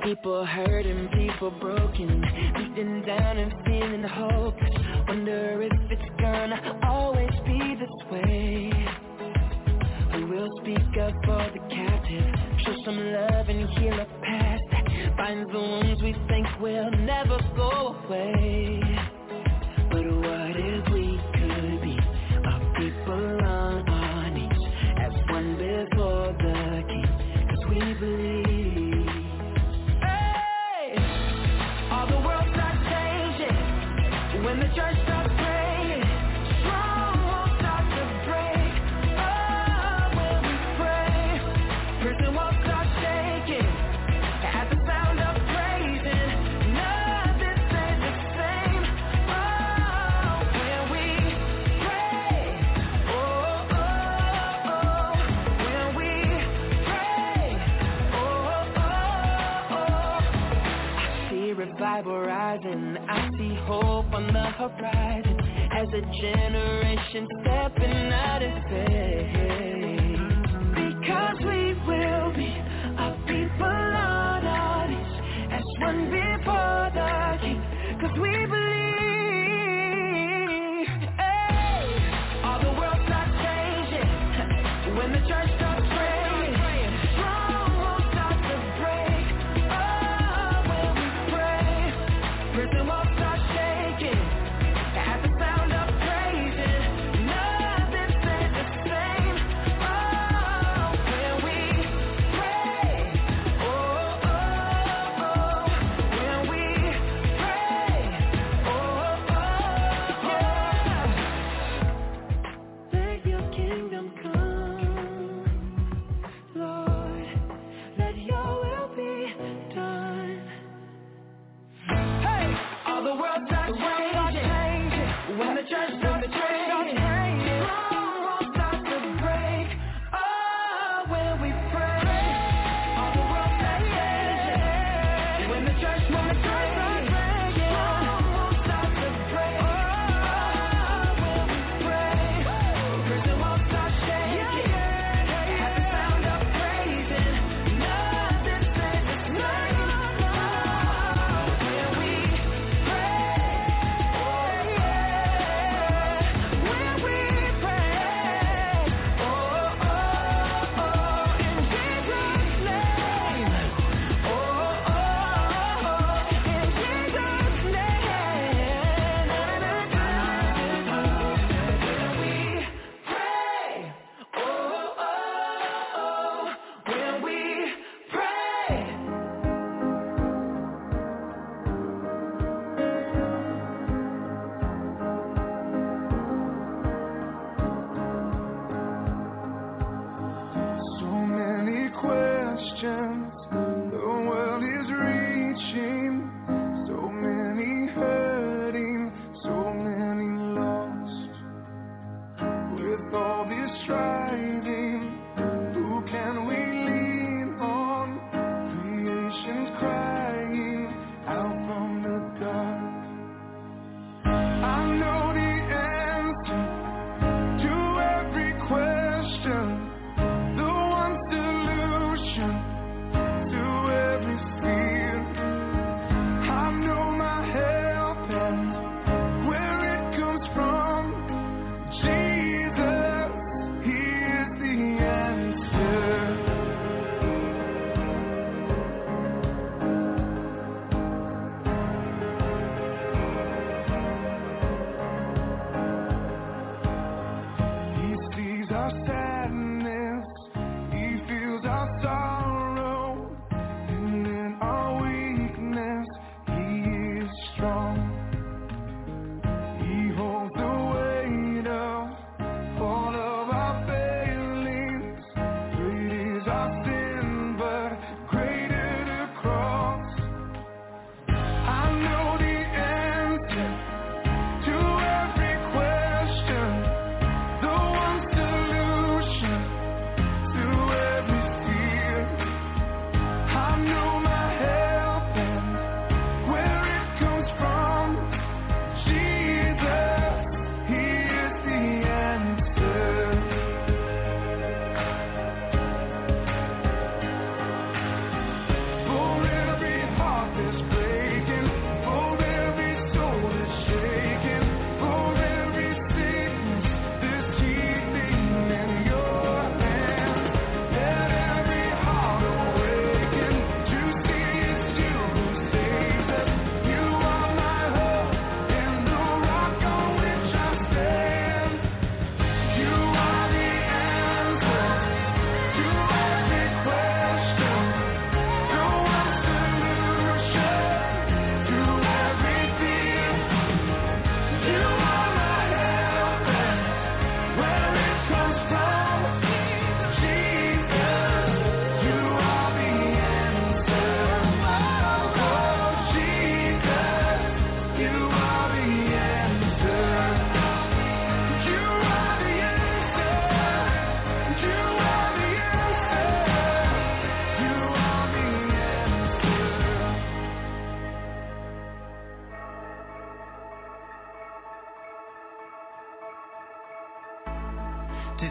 Speaker 11: People hurting, people broken, beaten down and feeling hopeless. Wonder if it's gonna always be this way. We will speak up for the captive, show some love and heal a past that binds the wounds we think will never go away. But what if we could be a people on our knees as one before the King? 'Cause we believe. Hey, all the world starts changing when the church starts praying. Strongholds start to break. Oh, when we pray, prison walls start shaking at the sound of praising. Nothing stays the same. Oh, when we pray. Oh, oh, oh. When we pray. Oh, oh, oh. I see revival rising. I see hope on the horizon as a generation stepping out in faith. Because we will be a people on our knees as one before the King. 'Cause we believe. Hey, all the world starts changing when the church starts praying. Strongholds start to break. Oh, when we pray, prison walls start shaking at the sound of praising. Nothing stays the same. Oh, when we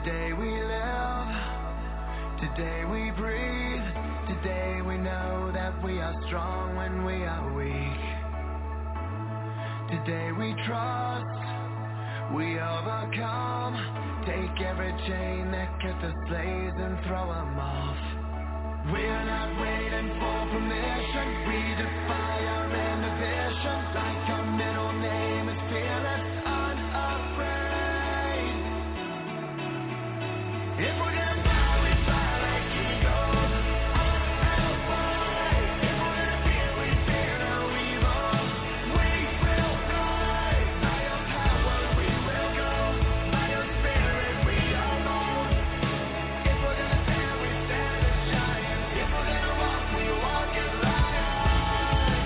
Speaker 5: Today we live, today we breathe, today we know that we are strong when we are weak. Today we trust, we overcome, take every chain that kept us slaves and throw them off. We're not waiting for permission, we defy our inhibition, like our middle name is fearless, unafraid. If we're gonna fly, we fly like eagles, unafraid. If we're gonna fear, we fear no evil. We will rise, by your power we will go, by your spirit we are bold. If we're gonna stand, we stand as giants. If we're gonna walk, we walk as lions.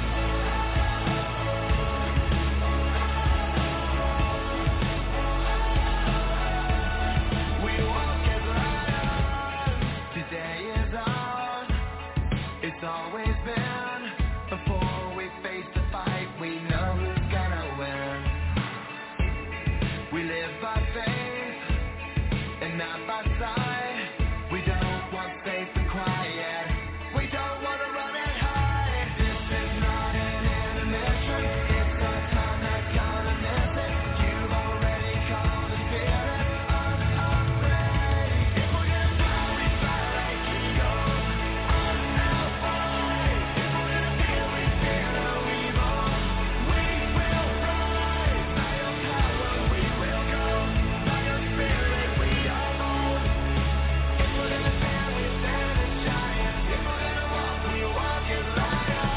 Speaker 5: We walk as lions. Today is ours. It's always been. Before we face the fight, we know who's gonna win. We live by faith and not by sight. We don't want safe and quiet. We don't want to run and hide. This is not an intermission. It's our time that's gonna miss it. You've already called the spirit unafraid. If we're gonna fly, we fly like eagles, unafraid. If we're gonna fear, we fear no evil. We will rise, by your power we will go, by your spirit we are bold. If we're gonna stand, we stand as giants. If we're gonna walk, we walk as lions.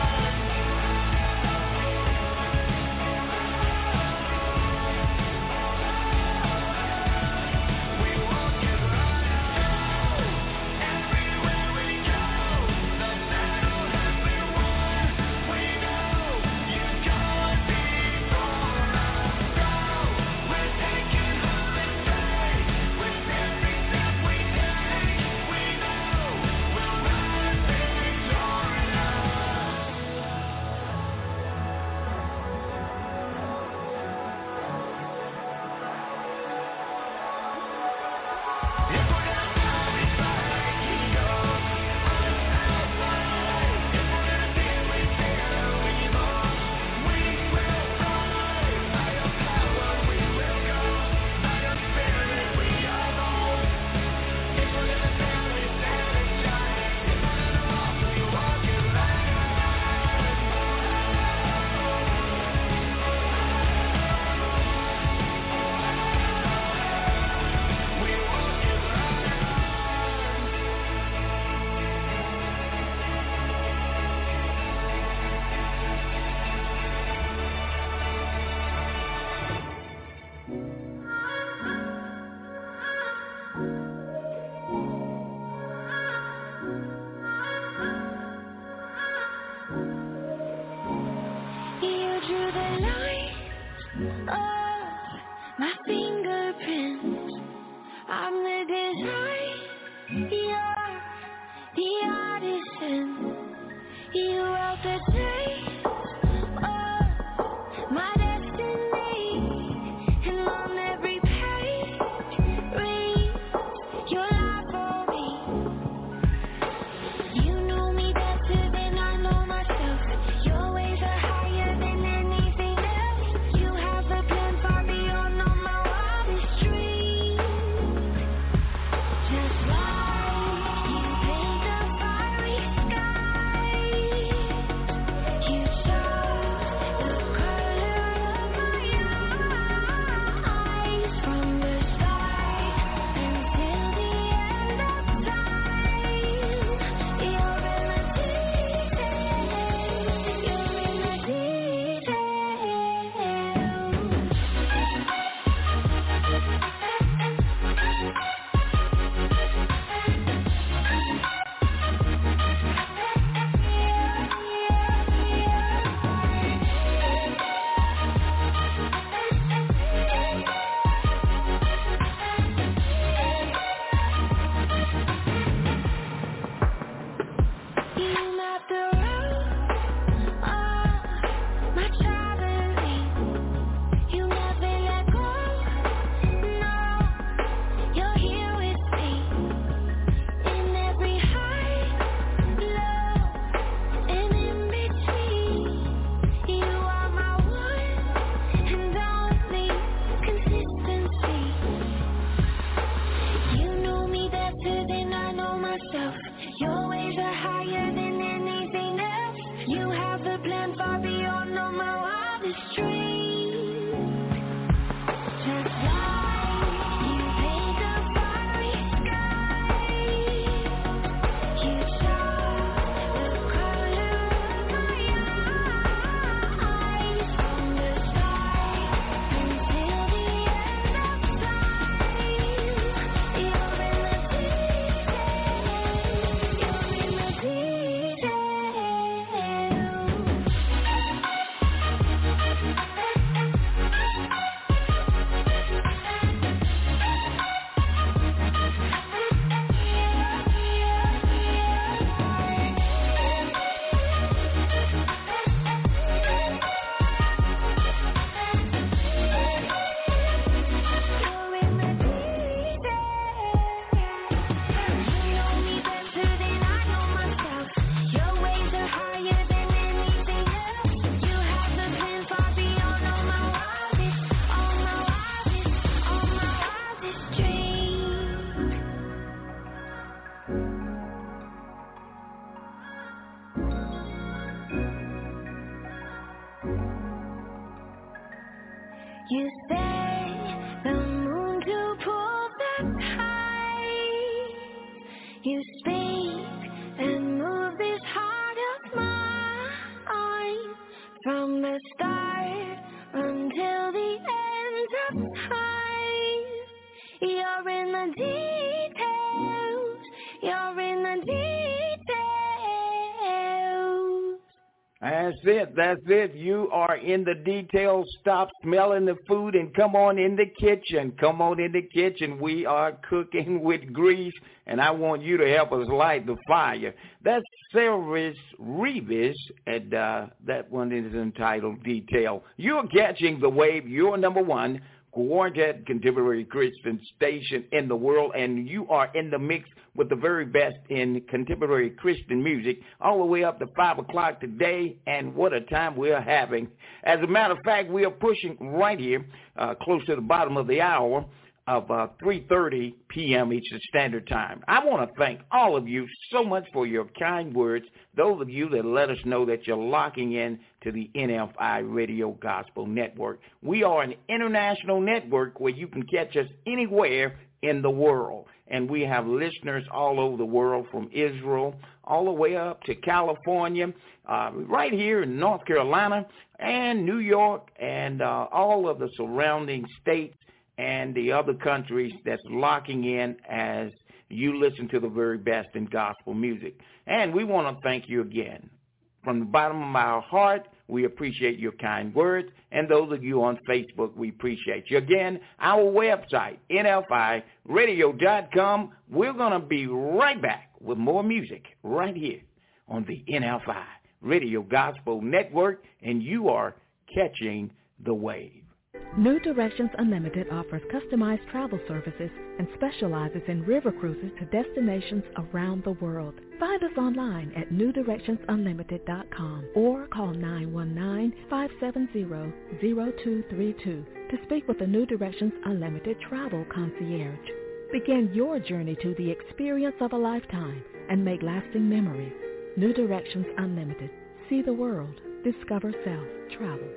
Speaker 5: We walk as lions. Everywhere we go, the battle has been won. We know you've gone before us. So we're taking holiday with every step we take. We know we'll rise victorious. If we're gonna fly, we fly like eagles, unafraid. If we're gonna fear, we fear no evil. We will rise, by your power we will go, by your spirit we are bold. If we're gonna stand, we stand as giants. If we're gonna walk, we walk as lions. We walk as
Speaker 11: You drew the line of my fingerprints. I'm the design, you're the artisan. You wrote the taste of my destiny, and on every page reads your life for me. You know me better than I know myself. Your ways are higher than anything else. You have a plan far beyond all my wildest dreams. Just like you paint the fiery sky, you You have the plan far beyond all my wildest dreams. Just like you paint a fiery sky, you show the color of my eyes. From the start until the end of time, you're in the details. You're in the details. You say the moon to pull back high. You speak and move this heart of mine. From the start until the end of time, you're in the details. You're in the details.
Speaker 6: That's it. You are in the details. Stop smelling the food and come on in the kitchen. Come on in the kitchen. We are cooking with grease, and I want you to help us light the fire. That's Cyrus Revis, and that one is entitled Detail. You're catching the wave. You're number one quartet contemporary Christian station in the world, and you are in the mix with the very best in contemporary Christian music all the way up to 5 o'clock today, and what a time we're having. As a matter of fact, we are pushing right here close to the bottom of the hour of 3:30 p.m. Eastern Standard Time. I want to thank all of you so much for your kind words, those of you that let us know that you're locking in to the NFI Radio Gospel Network. We are an international network where you can catch us anywhere in the world, and we have listeners all over the world, from Israel all the way up to California, right here in North Carolina and New York, and all of the surrounding states and the other countries that's locking in as you listen to the very best in gospel music. And we want to thank you again. From the bottom of our heart, we appreciate your kind words. And those of you on Facebook, we appreciate you. Again, our website, NFIradio.com. We're going to be right back with more music right here on the NFI Radio Gospel Network, and you are catching the wave.
Speaker 12: New Directions Unlimited offers customized travel services and specializes in river cruises to destinations around the world. Find us online at newdirectionsunlimited.com or call 919-570-0232 to speak with the New Directions Unlimited Travel Concierge. Begin your journey to the experience of a lifetime and make lasting memories. New Directions Unlimited. See the world. Discover self. Travel.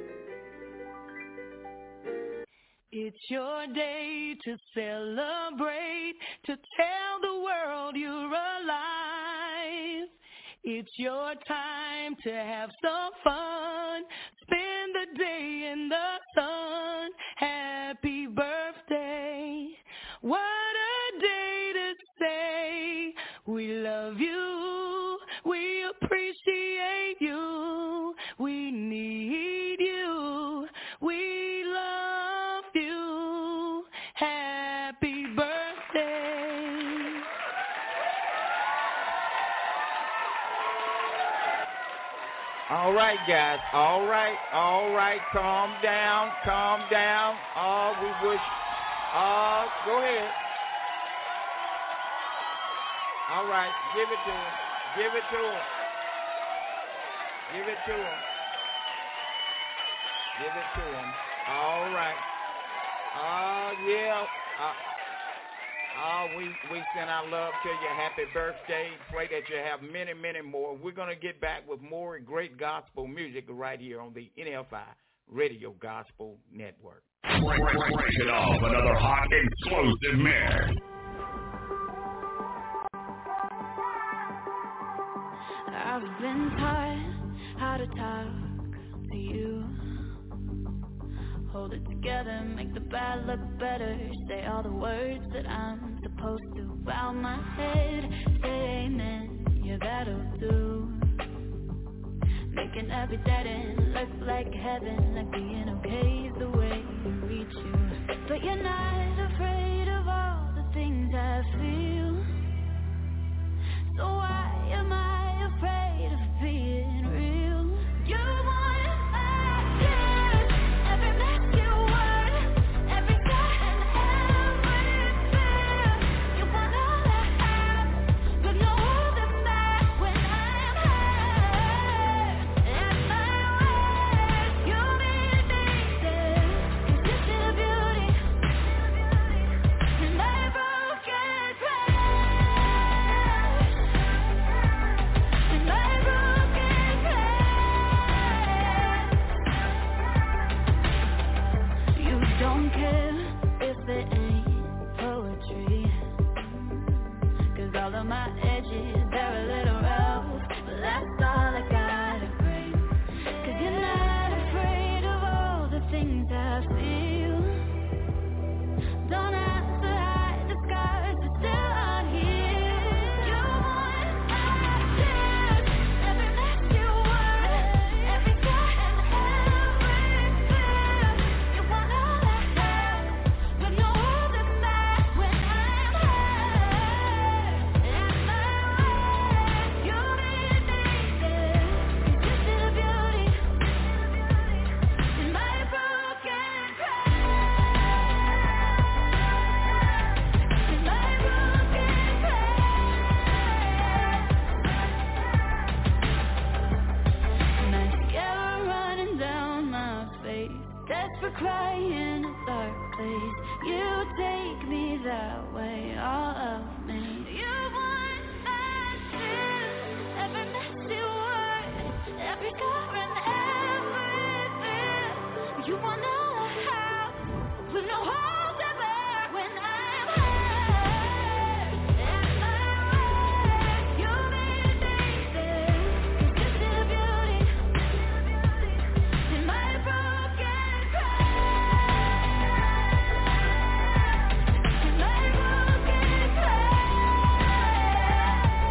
Speaker 4: It's your day to celebrate, to tell the world you're alive. It's your time to have some fun, spend the day in the sun. Happy birthday, what a day to say we love you, we appreciate you, we need you, we love you. Happy birthday.
Speaker 6: All right, guys. All right. Calm down. Oh, we wish. Go ahead. All right. Give it to him. All right. Yeah. We send our love to you. Happy birthday. Pray that you have many, many more. We're going to get back with more great gospel music right here on the NFI Radio Gospel Network.
Speaker 9: Break it off. Another hot, explosive mix.
Speaker 11: I've been taught how to talk to you. Hold it together, make the bad look better. Say all the words that I'm supposed to. Bow my head, say amen, yeah, that'll do. Making every dead end look like heaven. Like being okay is the way to reach you. But you're not afraid of all the things I feel. So why am I afraid of being real? You want my tears, every messy word, every thought and every fear. You want all I have, but no holding back when I'm hurt. And my words, you mean pieces. You're just the beauty in my broken prayer. Don't care if it ain't poetry, 'cause all of my edges, they're a little rough, but that's all I gotta bring. 'Cause you're not afraid of all the things I feel. Don't have to hide the scars that still are here. You want my tears, every messy word, every thought and every fear. You want all I have, but no holding back when I'm hurt. And my words, you mean pieces. You see the beauty in my broken prayer. In my broken prayer. Mascara running down my face, desperate crying in a dark place. You take me that way, all of me. You want my tears, every messy word, every scar and every fear. You want all I have, with no holding back when I'm hurt. And my words, you mean pieces. 'Cause you see the beauty in my broken prayer. In my broken prayer.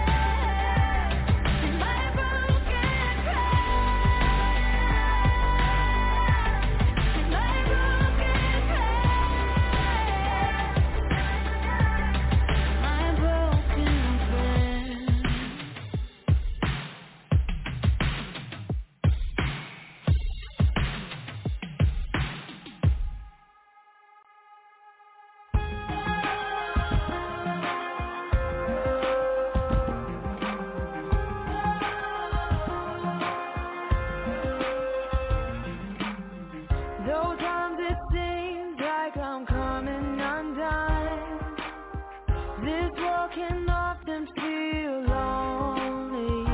Speaker 11: In my broken prayer. In my broken prayer. My broken prayer. Those times it seems like I'm coming undone. This world can often feel lonely.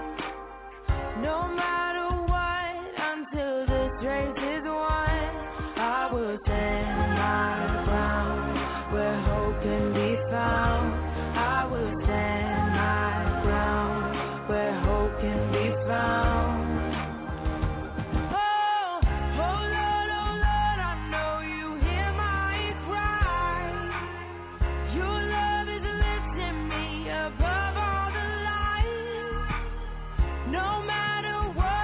Speaker 11: No matter what, until this race is won, I will stand my ground where hope can be found. I will stand my ground where hope can be found. Oh Lord, I know you hear my cry. Your love is lifting me above all the lies. No matter what.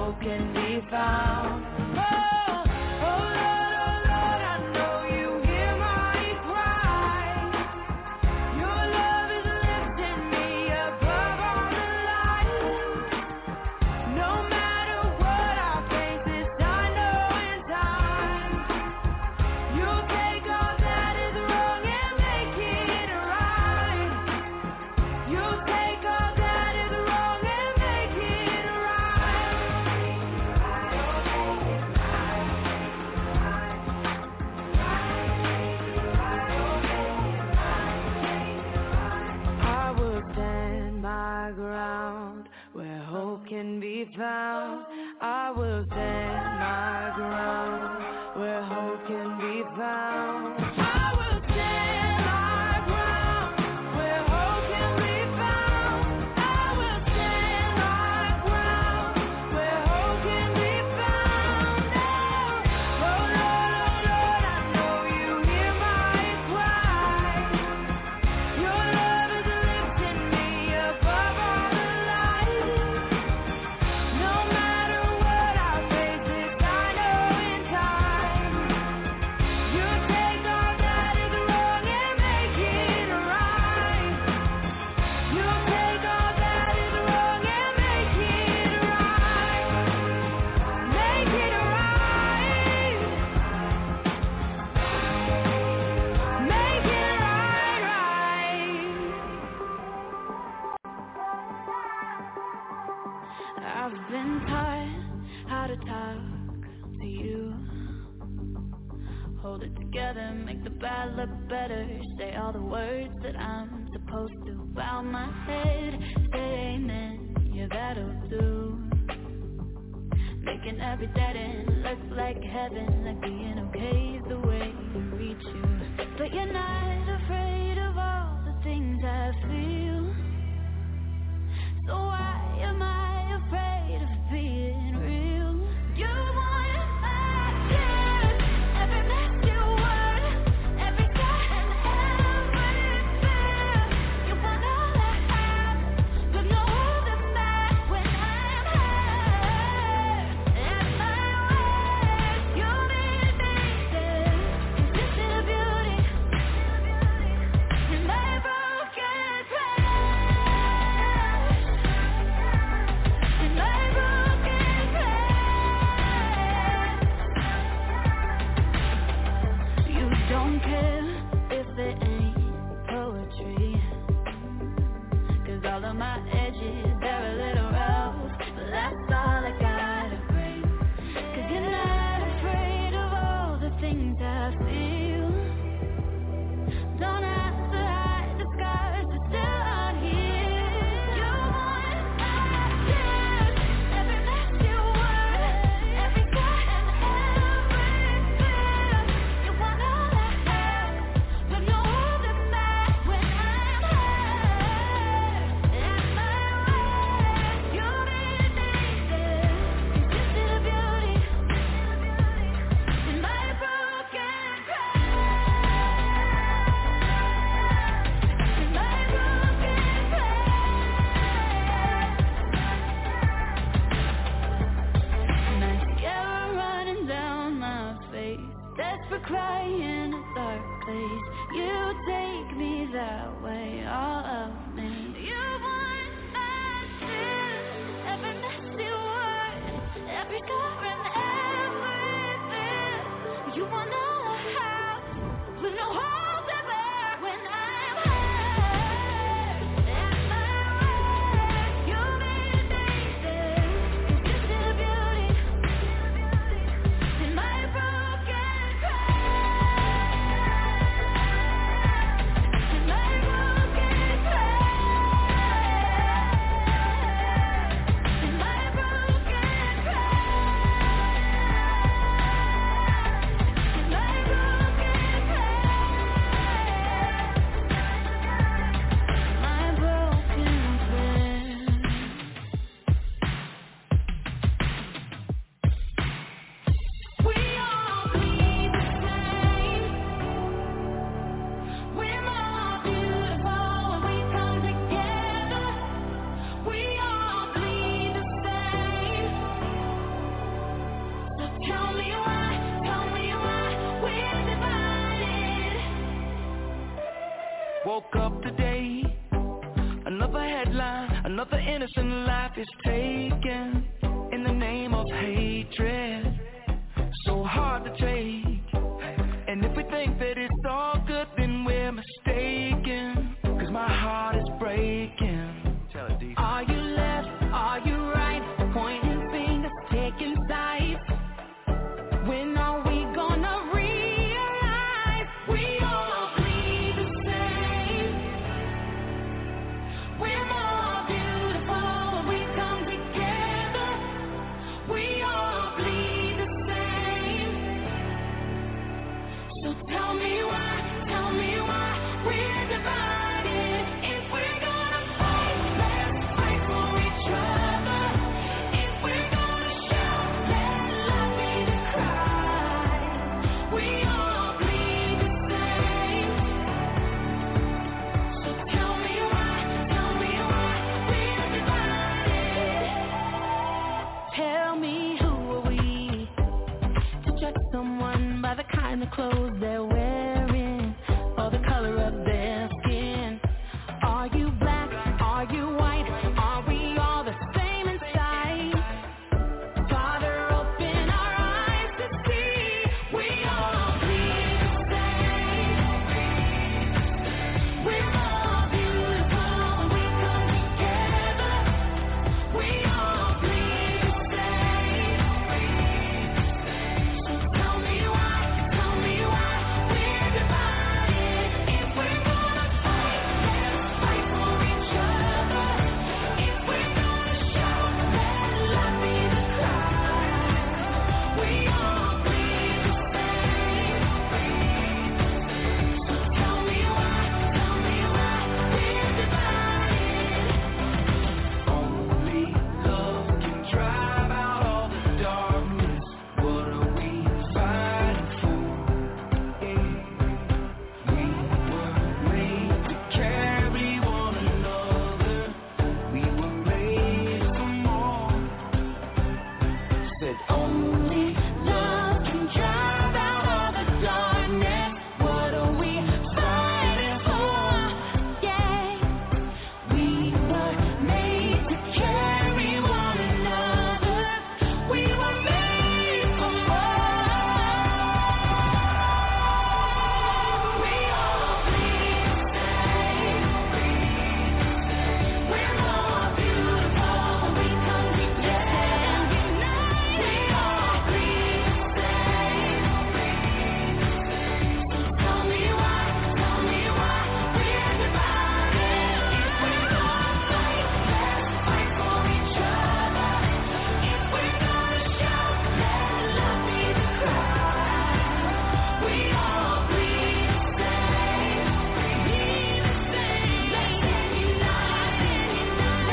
Speaker 11: hope can be found. Can be found. I will stand my ground where hope can be found. I will stand my ground where hope can be found. I will stand my ground where hope can be found. Oh Lord, I know you hear my cry. Your love is lifting me above all the light. No matter what I face, I know in time you take all that is wrong and make it right. You take all that is wrong and make it right. Make it right. Make it right. I've been taught how to talk to you. Hold it together, make the bad look better. Say all the words that I'm supposed to. Bow my head, say amen, yeah that'll do. Making every dead end look like heaven. Like being okay is the way to reach you. But you're not afraid of all the things I feel. So why am I afraid of being real? You want my tears, every messy word, every scar and every fear. You want all I have, but no holding back when I'm hurt. And my words, you made me dead. This is the beauty in my broken crash. In my broken crash. You don't care if it ain't poetry. 'Cause all of my edges, they're a little rough. But that's all I gotta bring. 'Cause you're not afraid of all the things I feel. Don't have to hide the scars that still are here. You want my tears, every messy word, every scar and every fear. You want all I have, but no holding back when I'm hurt. And my words, you made me dead. This is the beauty in my broken crash. In my broken crash. Mascara running down my face, desperate crying in a dark place. You take me that way, all of me. You want my tears, every messy word, every scar and every fear. You want all I have, with no holding back when I'm hurt. And my words, you made me dead. This is the beauty in my broken crash. In my broken crash. In my broken crash. In my innocent life is taken in the name of hatred. So hard to take. And if we think that it's all good, then we're mistaken. 'Cause my heart is breaking. Tell it, D. Are you left? Are you right? Pointing fingers, taking sides. When are we gonna realize we all bleed the same? We're more beautiful when we come together. We all bleed the same. So tell me why we're divided. If we're gonna fight, let's fight for each other. If we're gonna shout, let love be the cry. We all bleed the same. So tell me why we're divided. Tell me, who are we to judge someone by the kind of clothes they're wearing or the color of their skin? Are you black? Are you white? Are we all the same inside? Father, open our eyes to see we all bleed the same. We're all beautiful when we come together. We all bleed the same. So tell me why we're divided. If we're gonna fight, let's fight for each other. If we're gonna shout, let love be the cry. We all bleed the same. So tell me why we're divided. Only love can drive out all the darkness. What are we fighting for? We were made to carry one another. We were made for more. Said only love can drive out all the darkness. What are we fighting for? Yeah. We were made to carry one another. We were made for more. We all bleed the same. We're more beautiful when we come together. We all bleed the same. So tell me why we're divided. If we're gonna fight, let's fight for each other. If we're gonna shout, let love be the cry. We all bleed the same. Let's get united.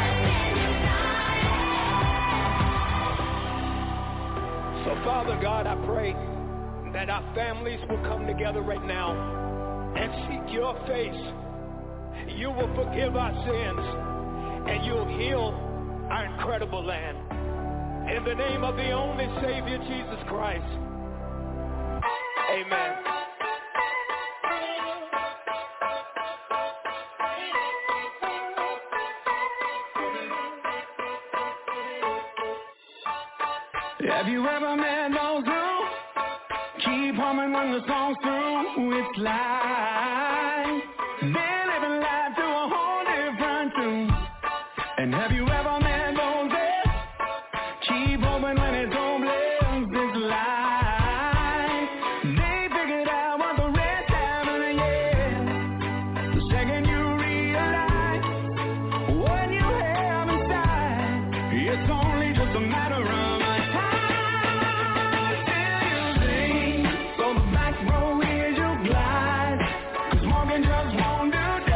Speaker 13: So, Father God, I pray that our families will come together right now and seek your face. You will forgive our sins, and you'll heal our incredible land. In the name of the only Savior, Jesus Christ. Amen.
Speaker 5: Have you ever met those who keep humming when the song's through? It's like they're living life to a whole different tune. And have you ever met those that keep hoping when it's hopeless? It's like they figured out what the rest haven't yet. The second you realize what you have inside, it's only just a matter of time. So the back row is your glide, 'cause more can just won't do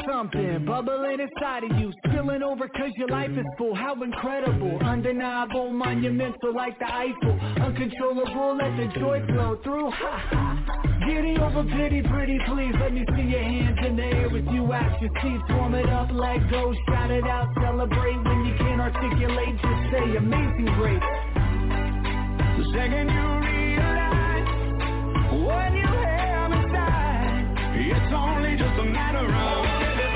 Speaker 8: something bubbling inside of you, spilling over cause your life is full. How incredible, undeniable, monumental like the Eiffel. Uncontrollable, let the joy flow through. Ha ha. Giddy over pity, pretty please. Let me see your hands in the air with you. Ask your seats, warm it up, let go, shout it out, celebrate. When you can't articulate, just say amazing grace. The second you realize what you have inside, it's only just a matter of.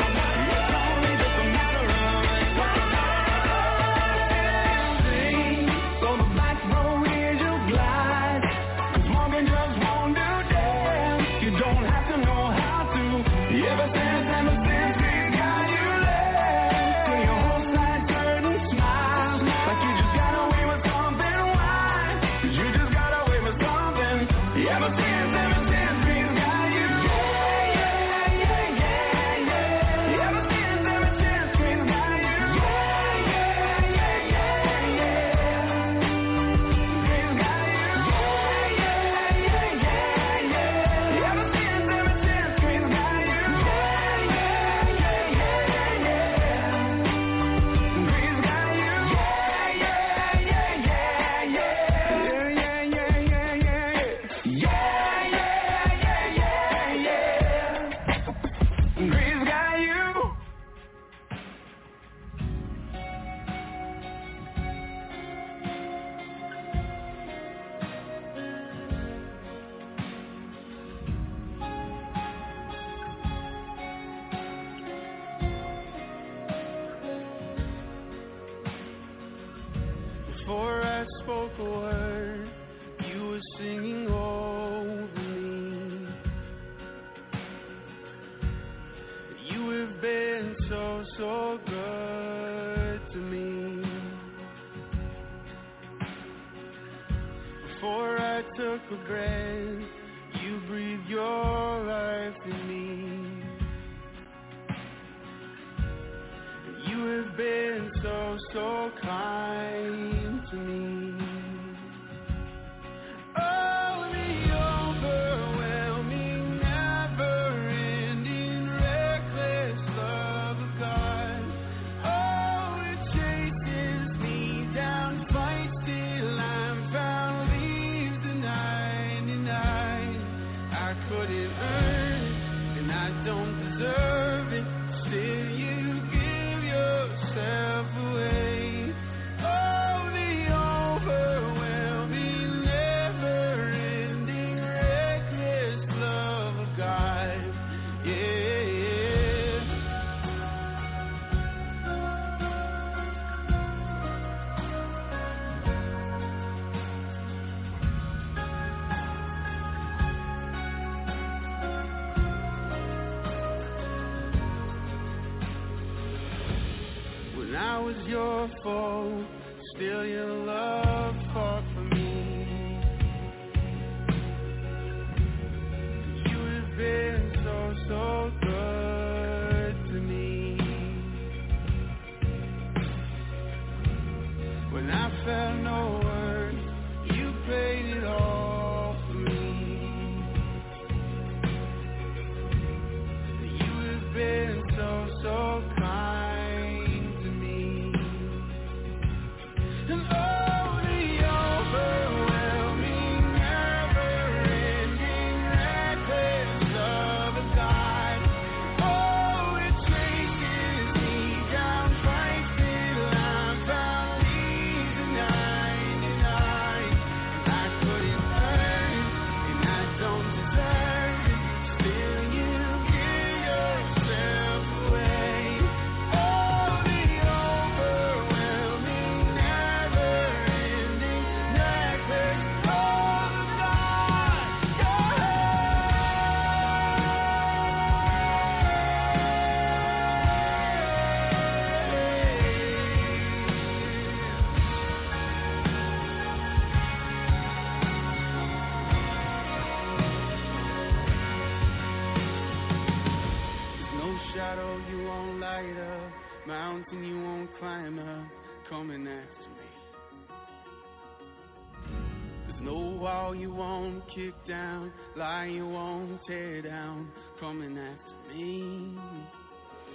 Speaker 14: Kick down, lie you won't tear down, coming after me.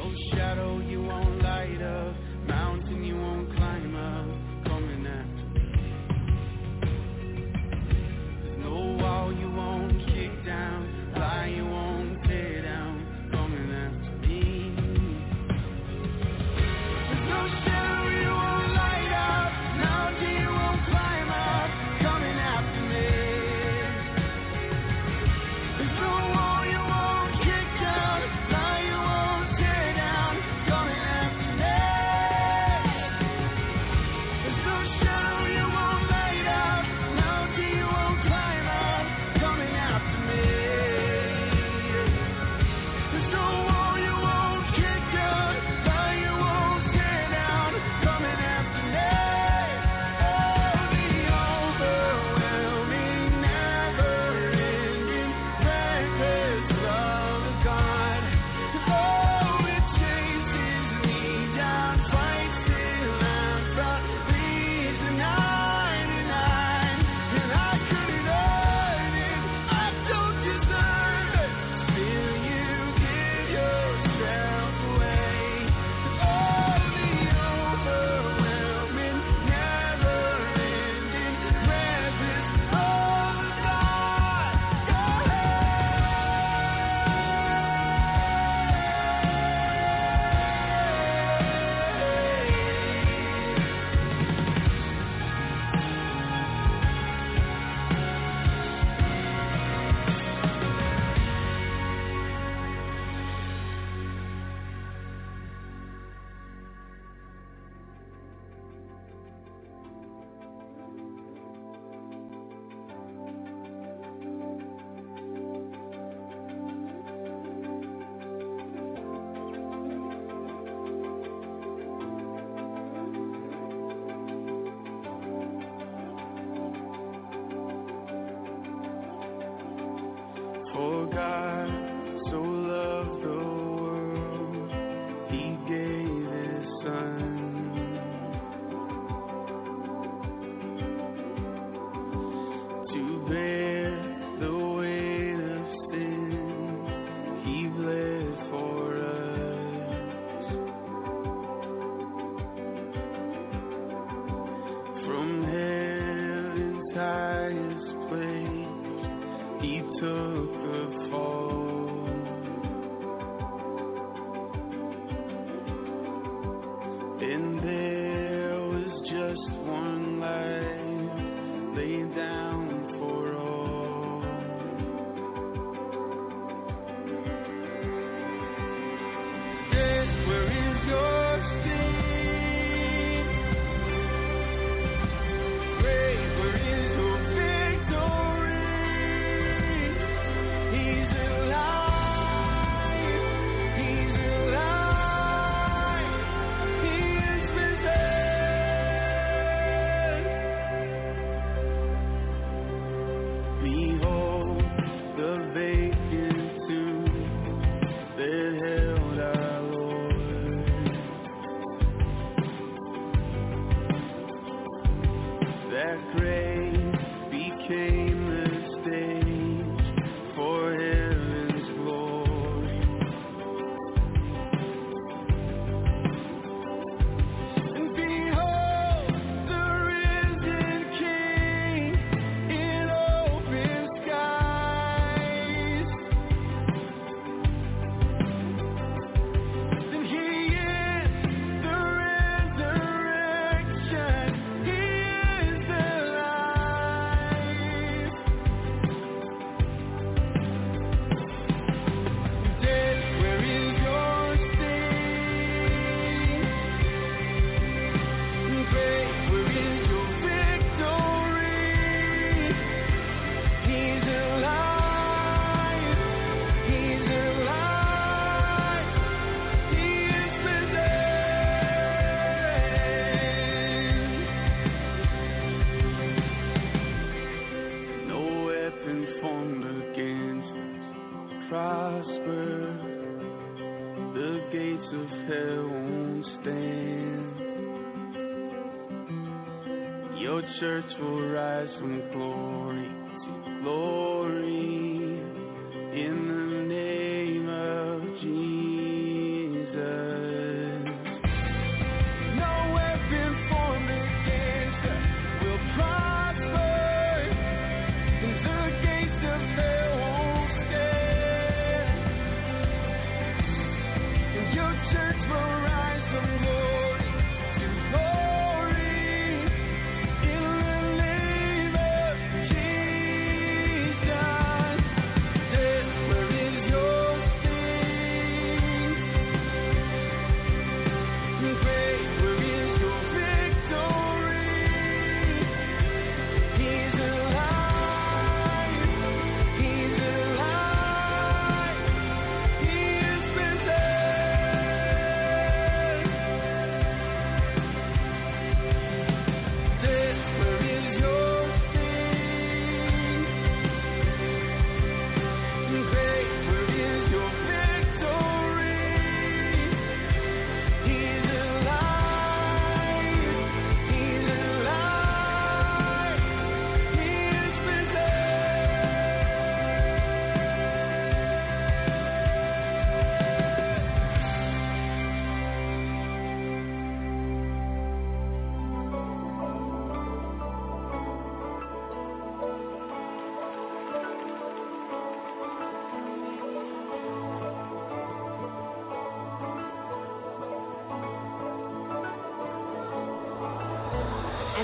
Speaker 5: no shadow you won't light up, mountain you won't climb up, coming after me. There's no wall you won't kick down, lie you won't tear down, coming after me. There's no shadow you won't light up, mountain you won't climb up, coming after me. There's no wall you won't kick down, lie you won't tear down, coming after me. There's no shadow you won't light up, mountain you won't climb up, coming after me. There's no wall you won't kick down, lie you won't tear down, coming after me. Oh, the overwhelming, never-ending presence of God. Oh, it chases me down, fights till I'm found, leaves the 99, and I couldn't earn it, I don't deserve it, still you give yourself away. Oh, the overwhelming, never-ending presence of God. For God so loved the world, He gave His Son, to bear the weight of sin. He bled for us. From heaven's highest place, He took the fall. And there was just one life laid down for all. Death, where is your sting? Grave, where is your victory? He's alive. He's alive. He is risen. Behold the vacant tomb that held our Lord. That grave became the stage for heaven's glory. And behold the risen King in open skies. And He is the resurrection. He is the life. Death, where is your sting? Grave, where is your victory? He's alive. He's alive. He is risen. No weapon formed against us prosper. The gates of hell won't stand. Your church will rise from glory to glory in the name of Jesus.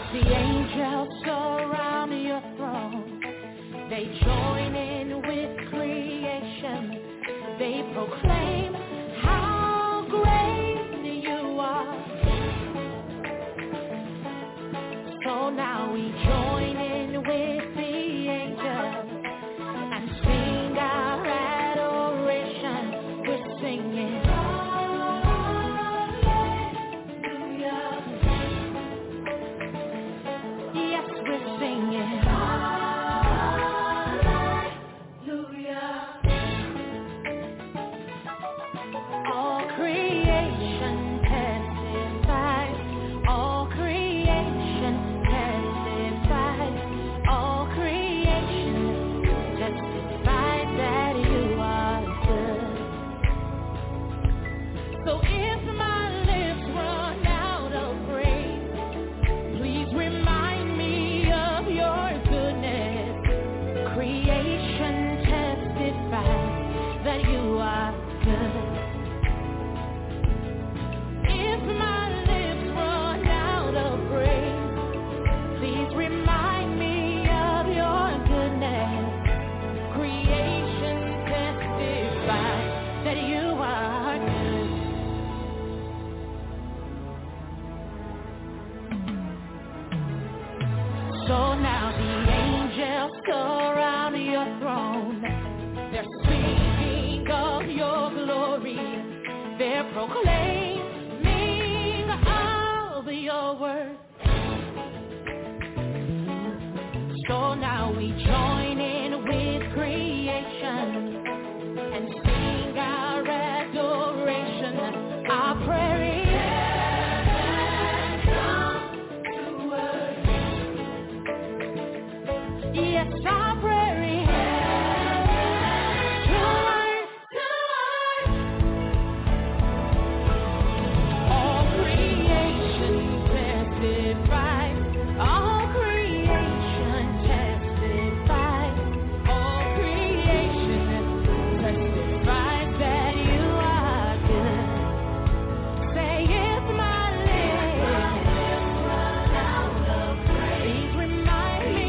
Speaker 4: The angels surround your throne. They join in with creation. They proclaim how great you are. So now we join in with the angels and sing our adoration. We're singing. So now the angels surround your throne. They're speaking of your glory. They're proclaiming of your word. So now we join in with creation and sing our adoration. Our prayer is yes, our prayer is to all creation testifies. All creation testifies. All creation testifies that you are good. Say if my lips run out of praise, remind me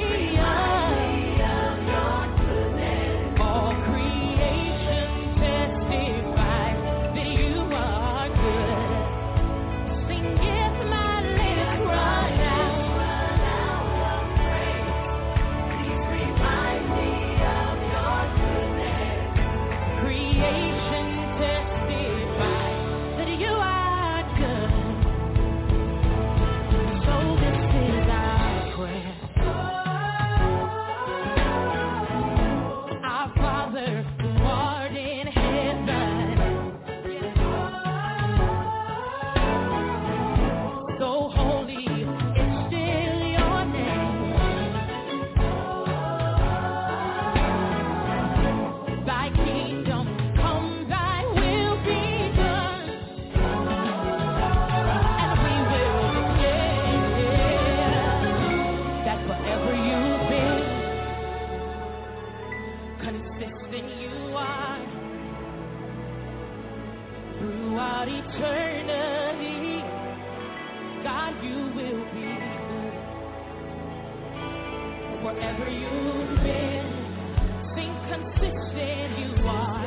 Speaker 4: throughout eternity, God, you will be good. Wherever you've been, sing consistent you are.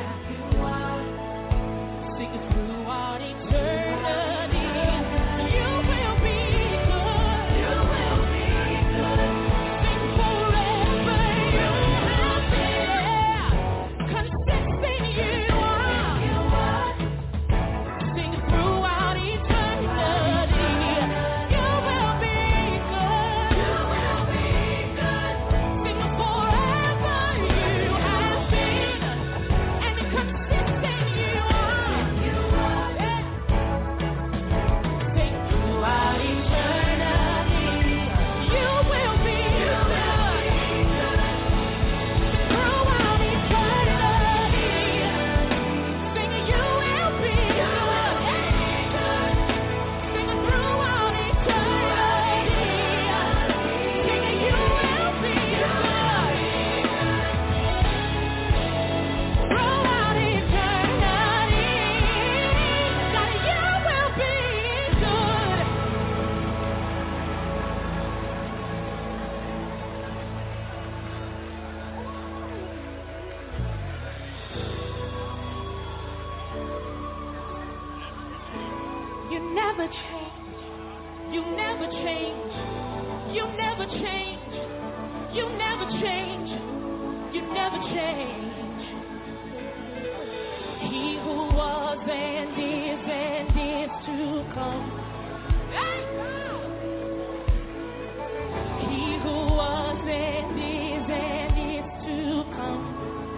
Speaker 4: Sing it throughout eternity. You will be good. You will be good. Sing forever. You will be there. Consistent you are. Sing it throughout eternity. You will be good. You will be good. Sing it forever. never change. You never change. You never change. You never change. You never change. He who was and is to come. He who was and is to come.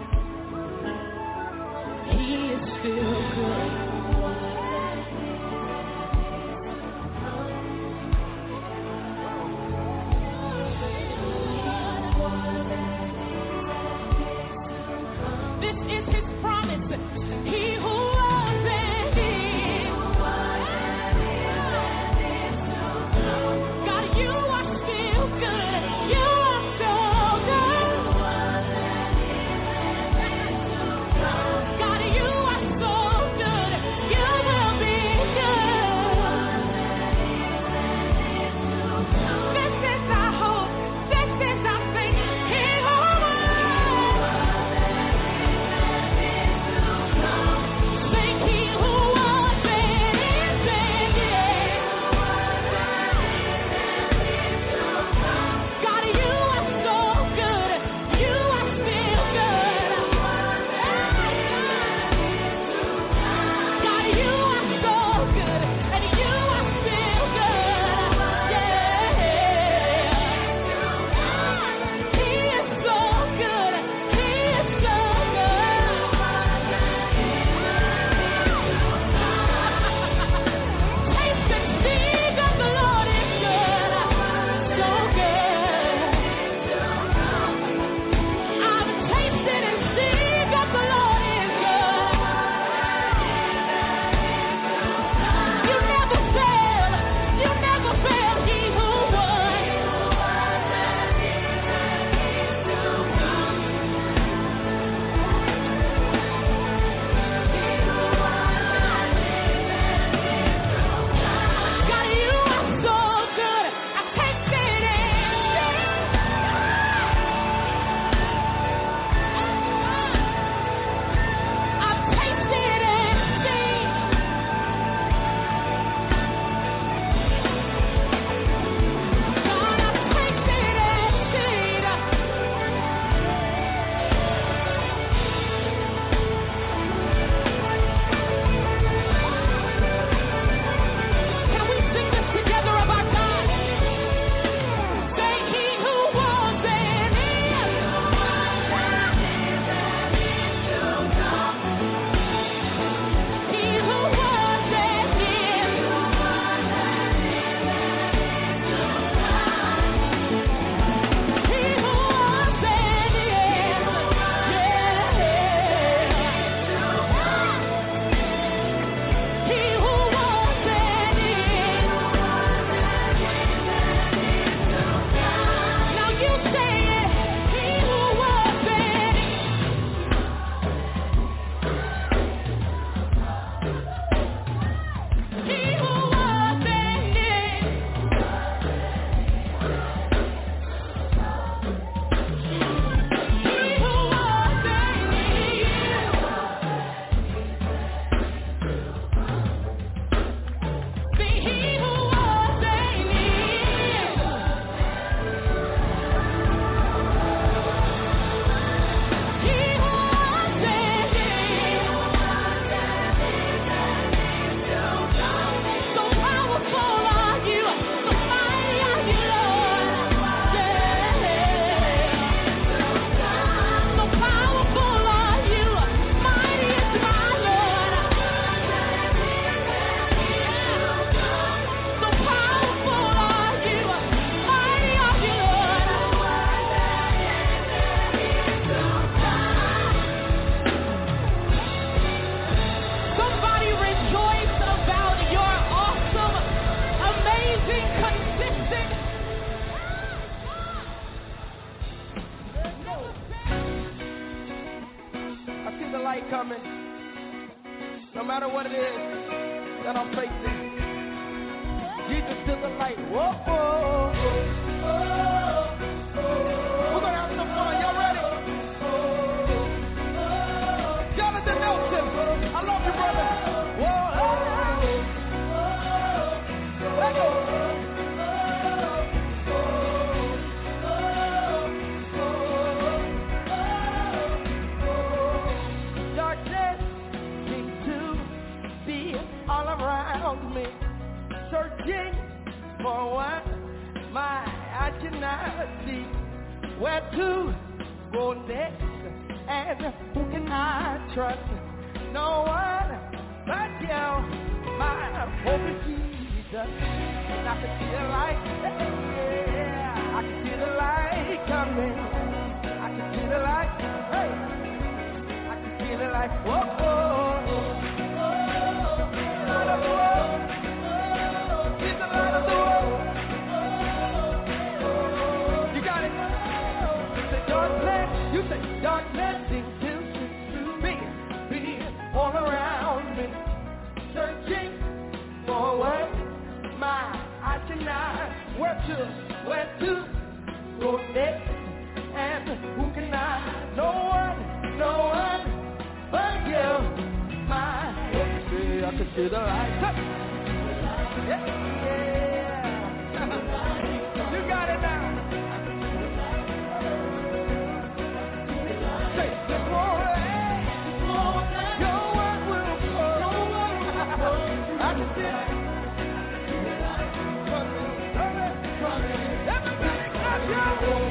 Speaker 4: He is still good. This is his promise. He who was and is. God, you are still good. You are so good. God, you are so good. You will be good. This is our hope. This is our faith. He who Thank He who was and is. God, you are so good. You are still good. God, you are so good, and you are still good. Yeah. He is so good. He is so good. Taste and see that the Lord is good. So good. I've tasted and seen that the Lord is good. You never fail. You never fail. He who was. God, you are so good. I tasted and I've tasted and seen. God, I've tasted and seen. Can we sing this together about God? Say He who was and is. He who was and is. He who was and is. Yeah. He who was and is. Now you say it. He who was and is. He who was and is. He who was and is. Be he who was and is. He who was and is. So powerful are you, so mighty are you, Lord. Yeah. So powerful are you, mighty is my Lord. So powerful are you, mighty are you, Lord. Somebody rejoice about your awesome, amazing, consistent.
Speaker 14: I see the light coming. No matter what it is that I'm facing, Jesus is the light. Whoa, whoa, whoa. We're gonna have some fun. Y'all ready? Jonathan Nelson, I love you, brother. Whoa. where to go next, and who can I trust? No one but you. My hope is Jesus, and I can see the light. Yeah, I can see the light coming. I can see the light. Hey, I can see the light. Whoa, whoa. Light of the world. He's the light of the world. You got it. You say darkness. You say darkness seems to be all around me, searching for what my eyes cannot. Where to go next, and who can I? No one but you. My I can see the light. Yeah. You got it now. Say, this morning, your word will come. I can see it. Everybody clap your hands.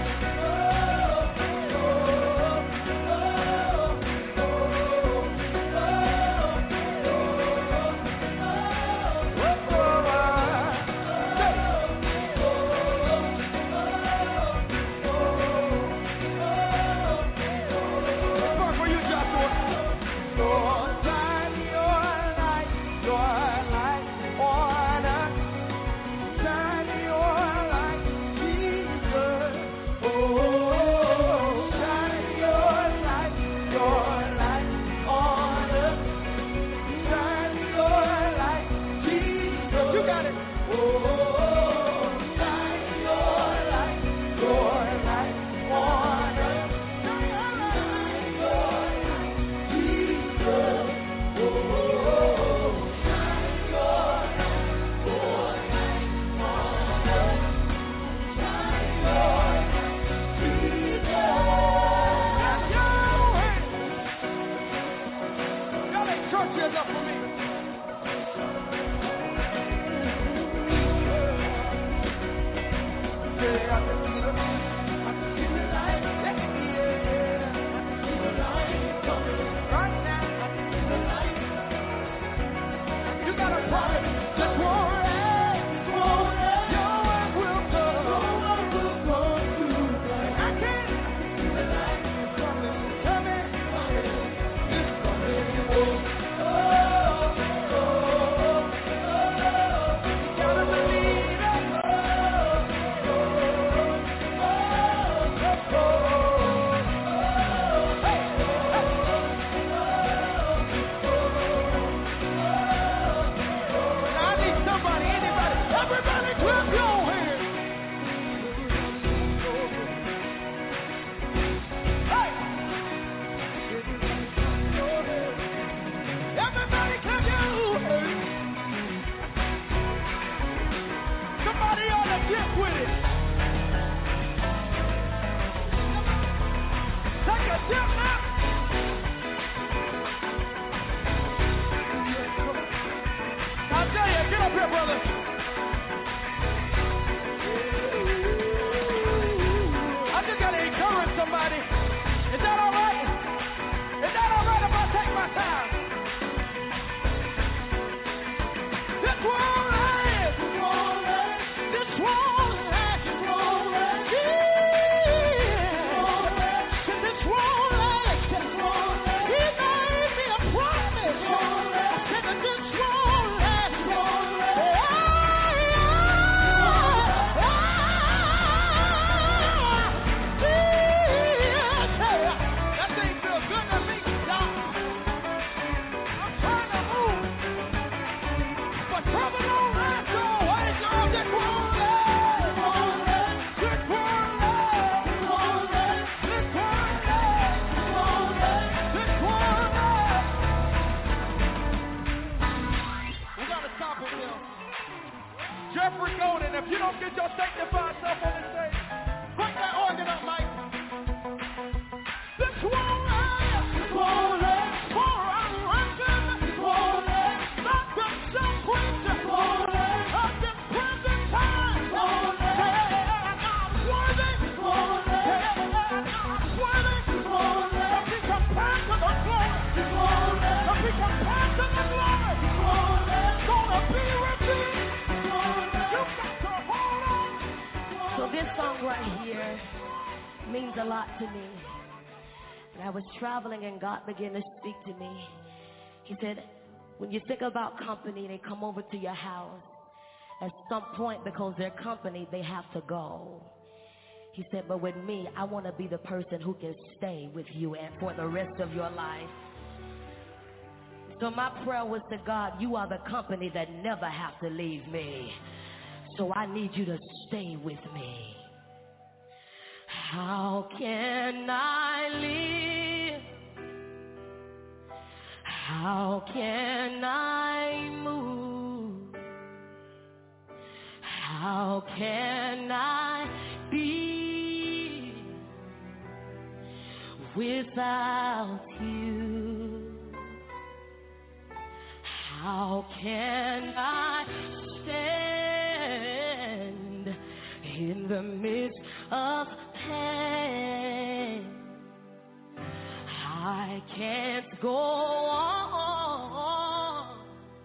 Speaker 15: means a lot to me. And I was traveling and God began to speak to me. He said, when you think about company, they come over to your house. At some point, because they're company, they have to go. He said, but with me, I want to be the person who can stay with you and for the rest of your life. So my prayer was to God, you are the company that never have to leave me. So I need you to stay with me. How can I live? How can I move? How can I be without you? How can I stand in the midst of pain? I can't go on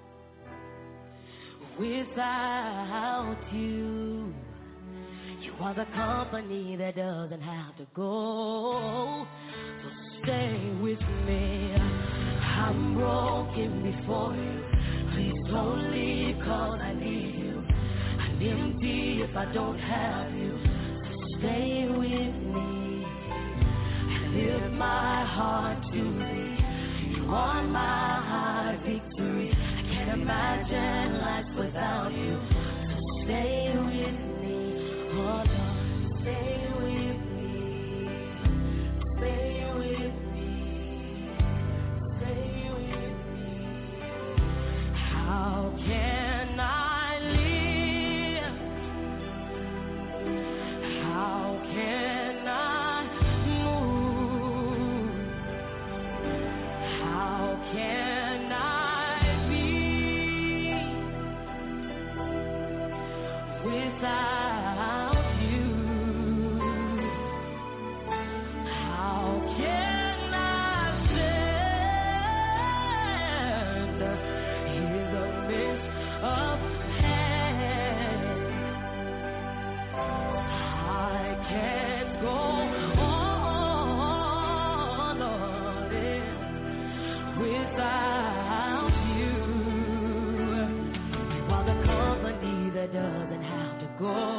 Speaker 15: without you. You are the company that doesn't have to go. So stay with me. I'm broken before you. Please don't leave, 'cause I need you. I'm empty if I don't have you. So stay with me. I lift my heart to thee. You are my victory. I can't imagine life without you. So stay with me. Oh Lord, stay with me. Stay with me. Stay with me. How can I live? How can I move? How can I be without you? How can I stand in the midst of pain? I can't go on, Lord, without you. You are the company that doesn't have to go.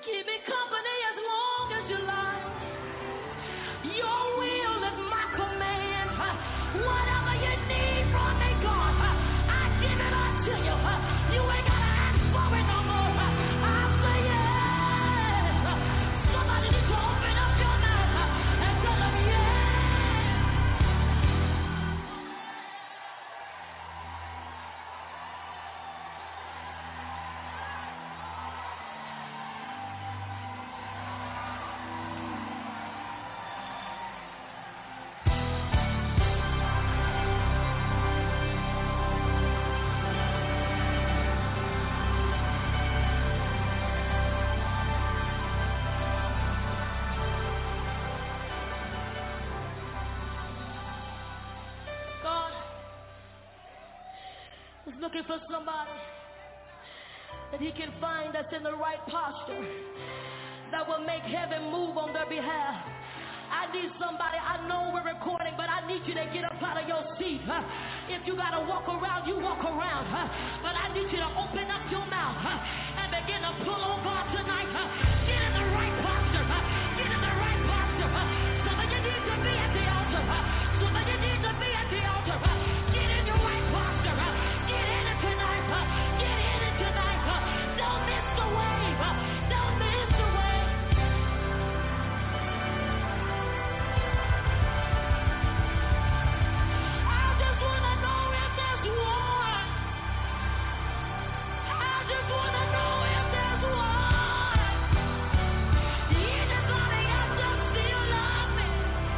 Speaker 15: Keep me company as long as you like. Your will is my command. Whatever you need from me, God, I give it unto you. You ain't got to ask for it no more. I say yes. Somebody needs to open up your mouth and tell them yes. Looking for somebody that he can find that's in the right posture that will make heaven move on their behalf. I need somebody. I know we're recording, but I need you to get up out of your seat. If you got to walk around, you walk around. But I need you to open up your mouth and begin to pull on God tonight. Get in the right posture. Get in the right posture. Some of you need to be at the altar. Some of you need to be at the altar. Get in your right posture. Get in it tonight. Get in it tonight. Don't miss the wave. Don't miss the wave. I just want to know if there's one. I just want to know if there's one. Anybody else that still love me?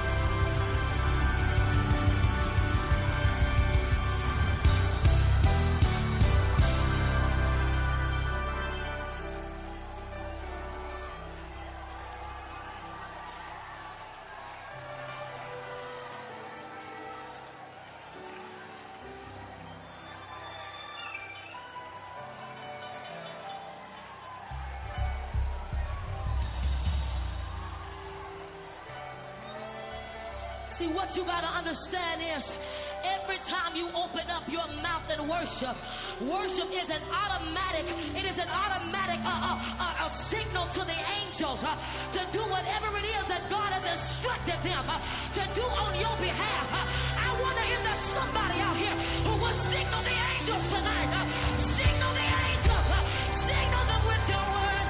Speaker 15: See, what you got to understand is every time you open up your mouth and worship, worship is an automatic, it is an automatic signal to the angels to do whatever it is that God has instructed them to do on your behalf. I wonder if there's somebody out here who will signal the angels tonight. Signal the angels. Signal them with your words.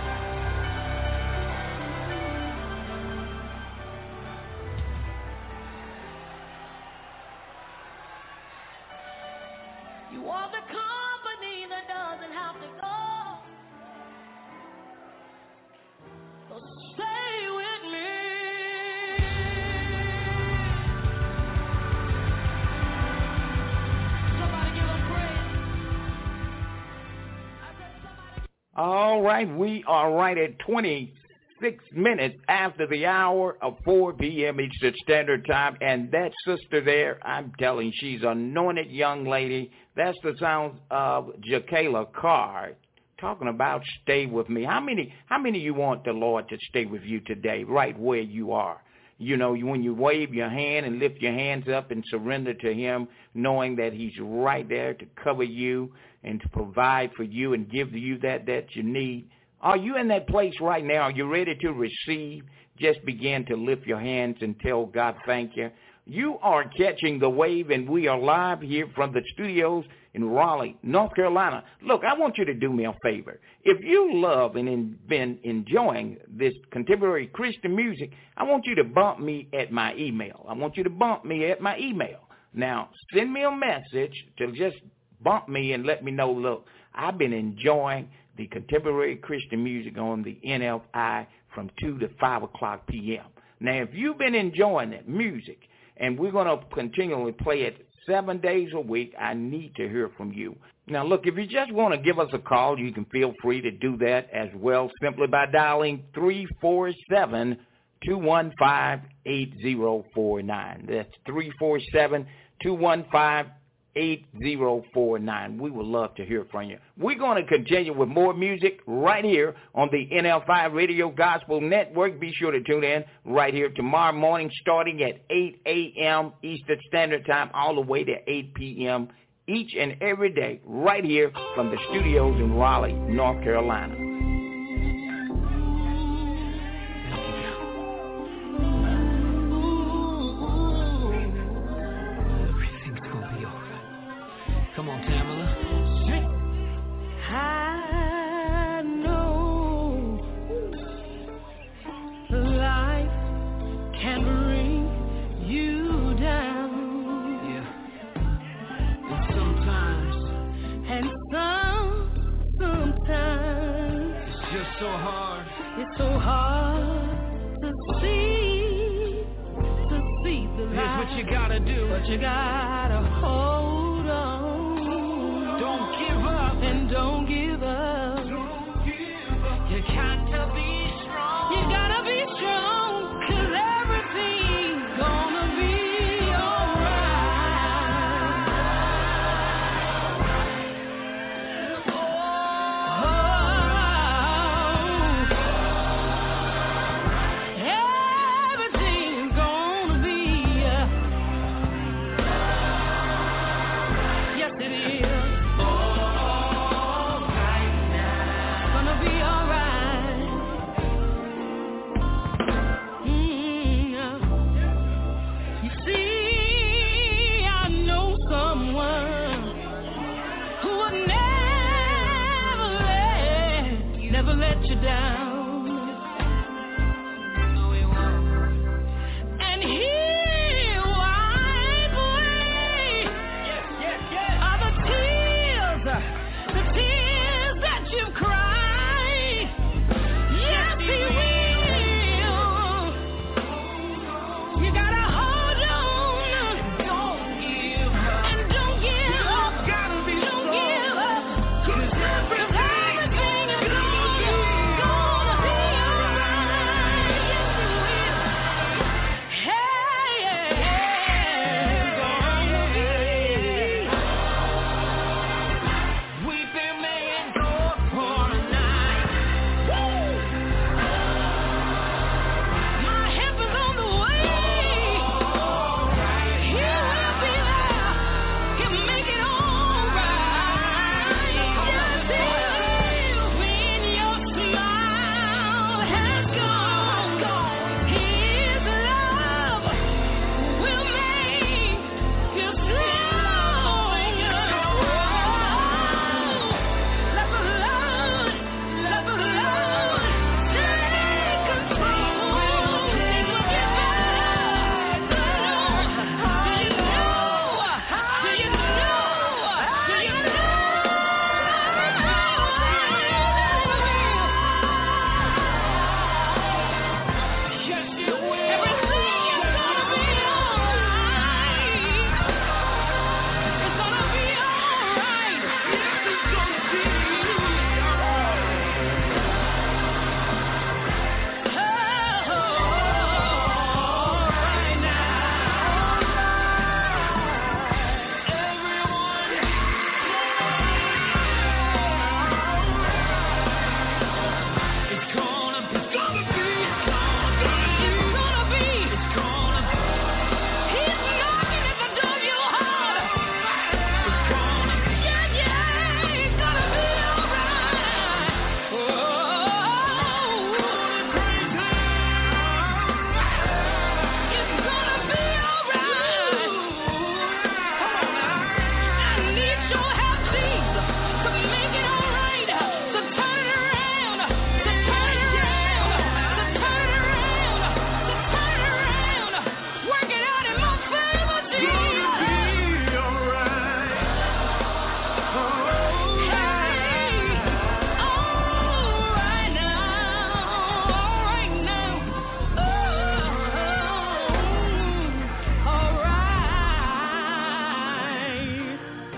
Speaker 15: You are the company that doesn't have to go. So stay with me. Somebody give him praise.
Speaker 6: All right, we are right at 26 minutes after the hour of 4 p.m. Eastern Standard Time, and that sister there, I'm telling you, she's an anointed young lady. That's the sound of Jakayla Carr talking about stay with me. How many you want the Lord to stay with you today, right where you are? You know, when you wave your hand and lift your hands up and surrender to him, knowing that he's right there to cover you and to provide for you and give you that you need. Are you in that place right now? Are you ready to receive? Just begin to lift your hands and tell God thank you. You are catching the wave, and we are live here from the studios in Raleigh, North Carolina. Look, I want you to do me a favor. If you love and been enjoying this contemporary Christian music, I want you to bump me at my email. Now, send me a message to just bump me and let me know, look, I've been enjoying the contemporary Christian music on the NFI from 2 to 5 o'clock p.m. Now, if you've been enjoying that music, and we're going to continually play it 7 days a week, I need to hear from you. Now, look, if you just want to give us a call, you can feel free to do that as well, simply by dialing 347-215-8049. That's 347-215-8049. 8049. We would love to hear from you. We're going to continue with more music right here on the NL5 Radio Gospel Network. Be sure to tune in right here tomorrow morning starting at 8 a.m. Eastern Standard Time all the way to 8 p.m. each and every day right here from the studios in Raleigh, North Carolina.
Speaker 15: It's so hard to see the light.
Speaker 8: Here's what you gotta do.
Speaker 15: But you gotta hold on.
Speaker 8: Don't give up.
Speaker 15: And don't give up.
Speaker 8: You got to be strong.
Speaker 15: You gotta be strong, 'cause everything's gonna be let you down. No, he won't. And he'll wipe away all the tears that you've cried. Yes, he will. You gotta hold on. Don't give up. And don't give up. Don't give up. 'Cause everything is gonna be alright. Hey, gonna be.
Speaker 8: We've been made good for a night.
Speaker 15: My help is on the way. He will be there. He'll make it alright. Yes, he will. When your smile has gone, his love will make you strong. Let the Lord take control. Things will get better. Do you know?
Speaker 8: Yes, you will.
Speaker 15: Everything is gonna be alright. It's gonna be alright.
Speaker 8: It's gonna be
Speaker 15: Alright now.
Speaker 8: It's gonna be.
Speaker 15: It's gonna be. He's knocking at the door of your heart. Yeah, it's gonna be alright. Oh, it's gonna be alright. I need your help, Jesus, to make it alright, to turn it around, to turn it around, to turn it around, to turn it around. Work it out in my favor, Jesus. Alright now, alright now, alright.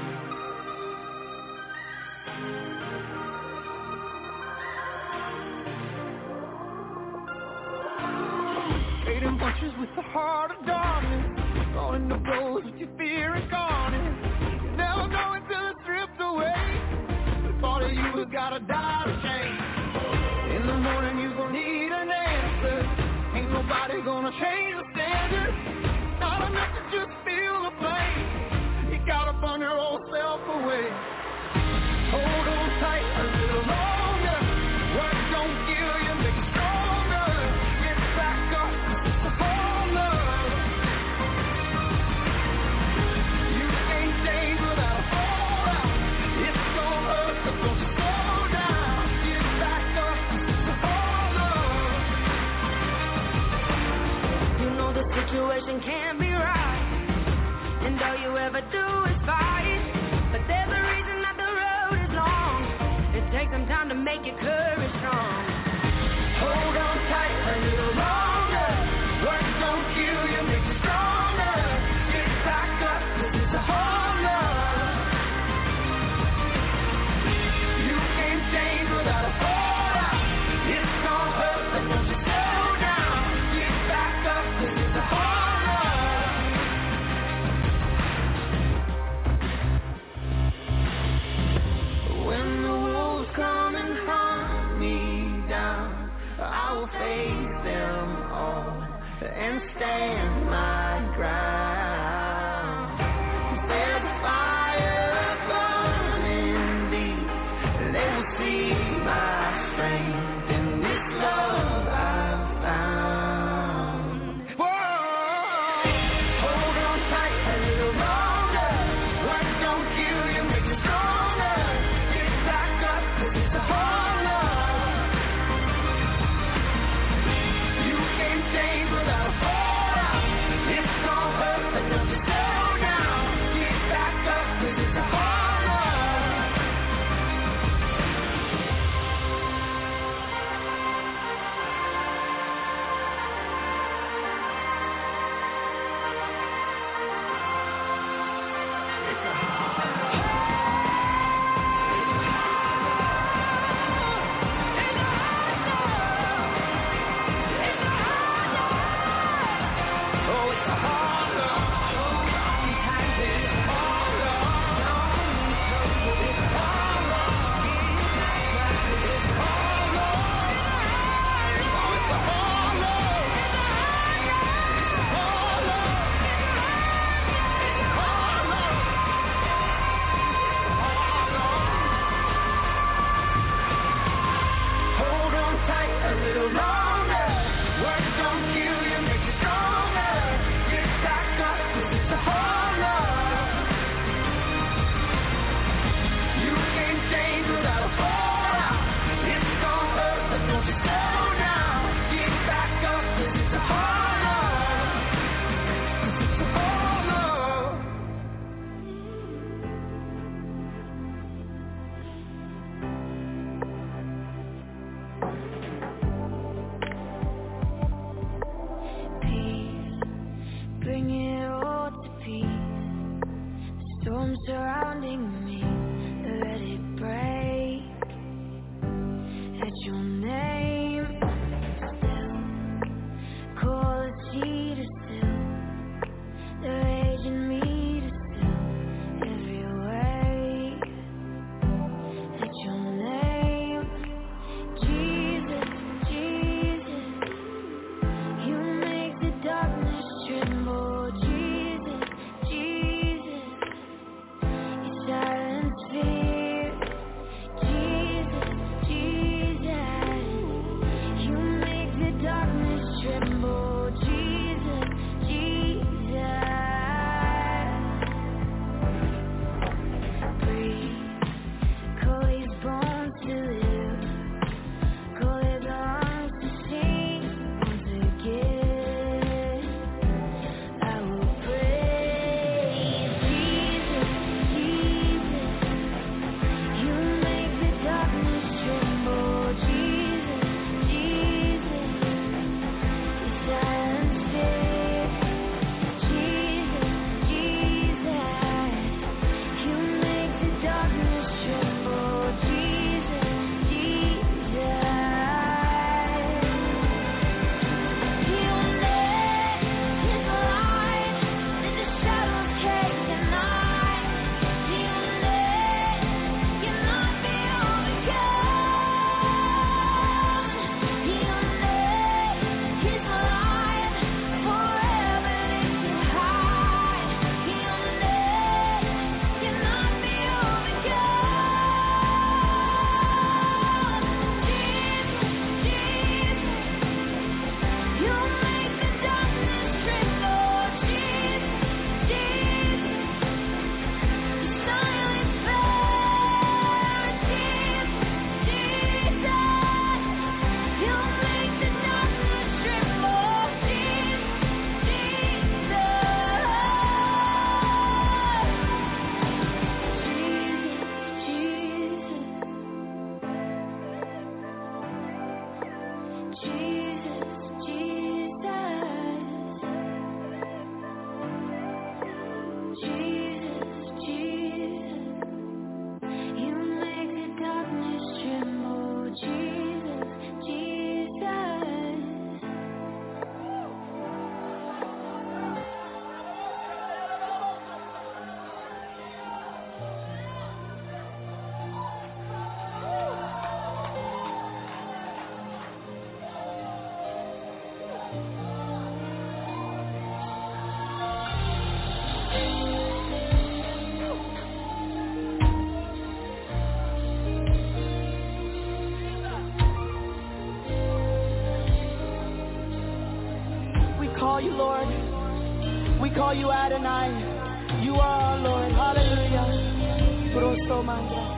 Speaker 10: Trading punches with the heart of darkness, throwing the blows with your fear incarnate. You never know until it's stripped away. The thought of you has gotta die to change. In the morning you gon' need an answer. Ain't nobody gonna change the standard. Not enough to just feel the pain. You gotta burn your old self away. Hold on tight a little longer. What don't kill you make you stronger. Get back up, it's a formula. You can't change without a fallout. It's gonna hurt, but don't you slow down. Get back up, it's a formula.
Speaker 11: You know the situation can't be right, and all you ever do is fight. But there's a reason that the road is long. It takes some time to make your courage strong. will face them all and stand my ground. There's fire burning deep, they will see my strength in this love I've found. Whoa, hold on tight a little longer. What don't kill you makes you stronger. Get back up 'cause it's a whole love. You can't change without a fall out. It's gonna hurt, but don't you slow down. Get back up 'cause it's a whole love. Oh, it's a hard love. Sometimes it's a hard love. It's a hard love. It's a hard love. Oh, it's a hard love. It's a hard love. It's a hard love. Hold on tight a little longer. Words don't kill you, make you stronger. Get back up 'cause it's a hard love. You can't change without a fallout. It's gonna hurt, but don't you slow down. Get back up 'cause it's a hard love. 'Cause it's a hard love. Peace, bring it all to peace. Storm surrounding me, let it break. At your name, still call the sea to still, the rage in me to still every wave. At your name, Jesus, Jesus. You make the darkness tremble, Jesus, Jesus. You silence fear, Jesus, Jesus.
Speaker 14: you Lord. We call you Adonai. You are our Lord. Hallelujah. Grosso manda.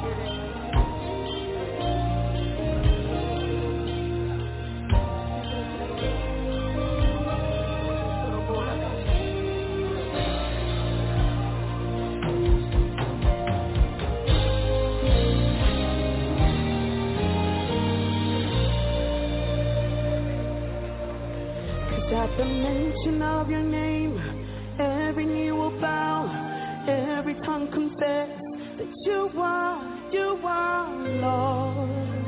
Speaker 11: At the mention of your name, every knee will bow, every tongue confess that you are Lord.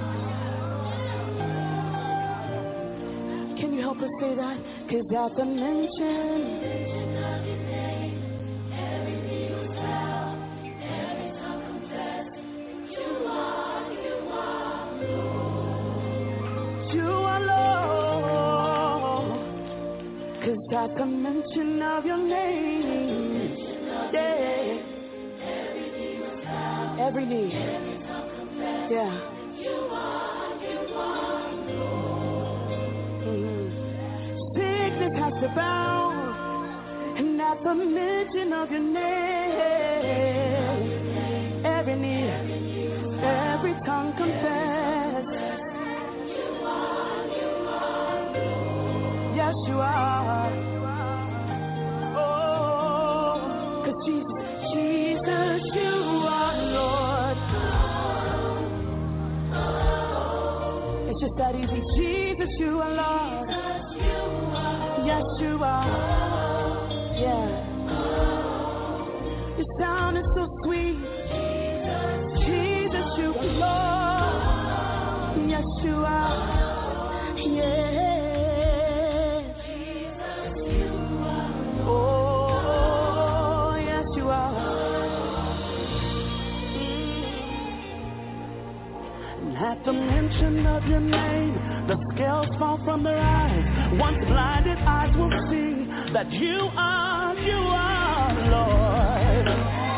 Speaker 11: Can you help us say that? 'Cause at the mention of your name, every knee will bow, every tongue confess you are Lord. You are Lord. 'Cause at the mention of your name, yeah, every knee, yeah, sickness has to bow, and at the mention of your name, every knee, every tongue confess, yes you are. Oh, 'cause Jesus, you are Lord. It's just that easy. Jesus, you are Lord. Yes, you are. Yeah. Your sound is so sweet. Jesus, you are Lord. Yes, you are. Yeah. Oh, yes, you are. And at the mention of your name, the scales fall from their eyes. Once blinded eyes will see that you are Lord.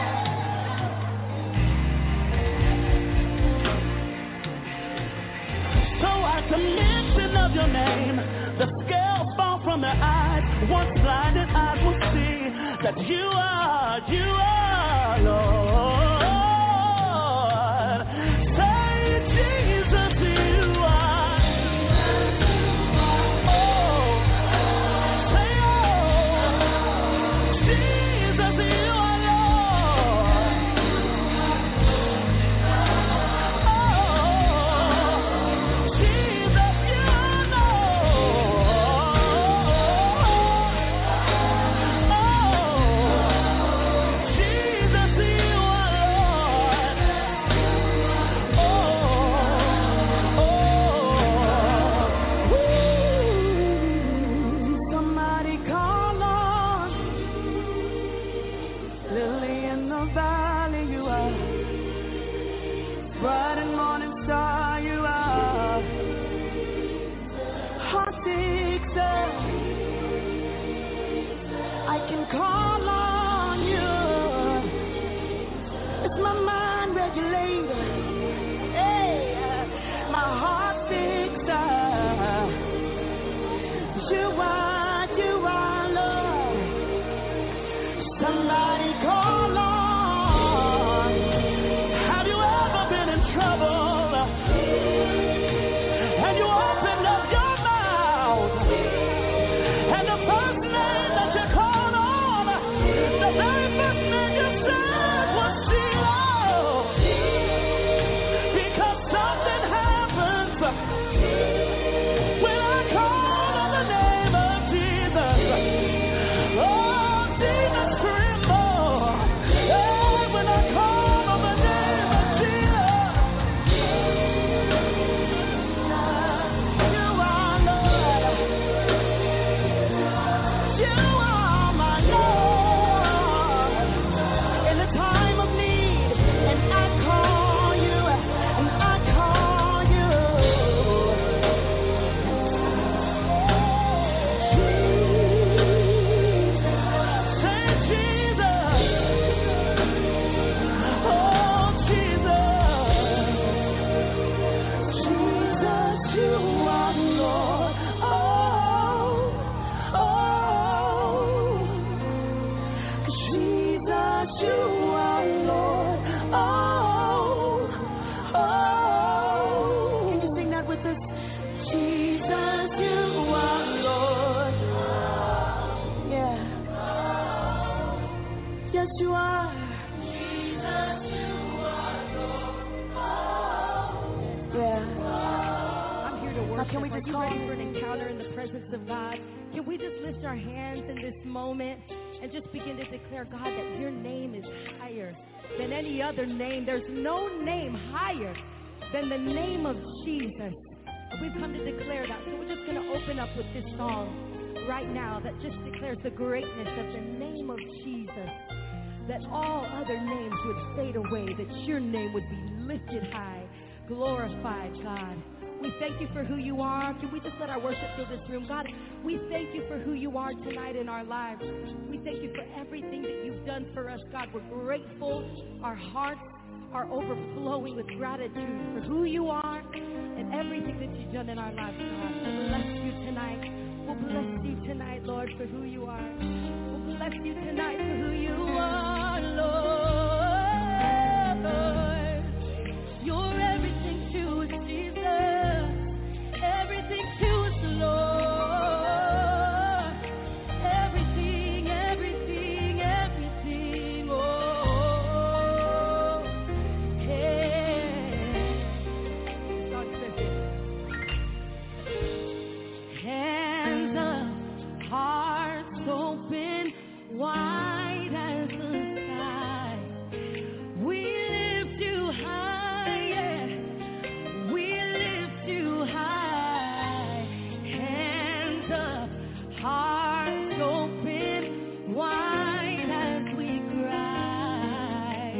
Speaker 11: So at the mention of your name, the scales fall from their eyes. Once blinded eyes will see that you are Lord. Say Jesus, you are.
Speaker 15: Can we just call for an encounter in the presence of God? Can we just lift our hands in this moment and just begin to declare, God, that your name is higher than any other name. There's no name higher than the name of Jesus. We've come to declare that. So we're just going to open up with this song right now that just declares the greatness of the name of Jesus. That all other names would fade away, that your name would be lifted high, glorified, God. We thank you for who you are. Can we just let our worship fill this room? God, we thank you for who you are tonight in our lives. We thank you for everything that you've done for us, God. We're grateful. Our hearts are overflowing with gratitude for who you are and everything that you've done in our lives, God. We'll bless you tonight. We'll bless you tonight, Lord, for who you are. We'll bless you tonight for who you are, Lord. You're everything to us, Jesus. Everything to us, Lord. Everything, everything, everything. Oh, hey. God says it. Hands up, hearts open, wide as the sky. We lift you high, yeah. We lift you high. Hands up, hearts open, wide as we cry.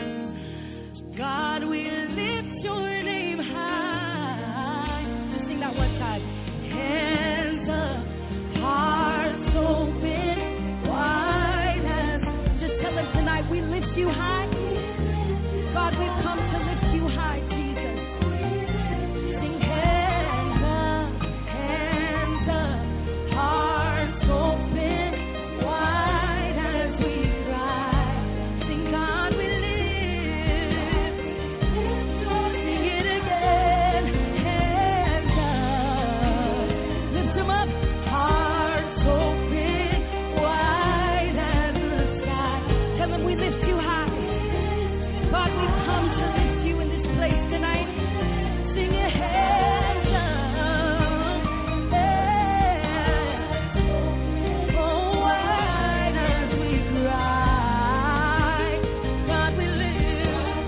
Speaker 15: God, we lift your name high. Just sing that one time. Hands up, hearts open, wide as. Just tell them tonight, we lift you high. God, we've come to lift you high, Jesus. Sing hands up, hearts open, wide as we cry. Sing, God, we lift. Sing it again, hands up. Lift them up, hearts open, wide as the sky. Tell them we lift you high. God, we've come to lift you in this place tonight. Sing your hands up. Yeah. Oh, wide as we cry. God, we lift.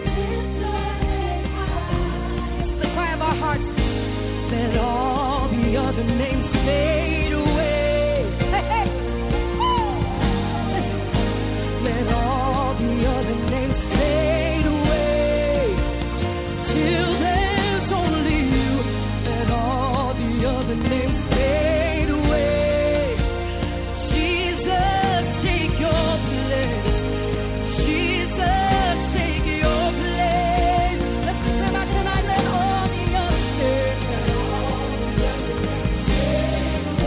Speaker 15: It's the cry of our hearts. Let all the other names fade away. Hey, hey. Let all the other names fade away till there's only you. Let all the other names fade away. Jesus, take your place. Jesus, take your place. Let's sing out tonight. Let all the other names.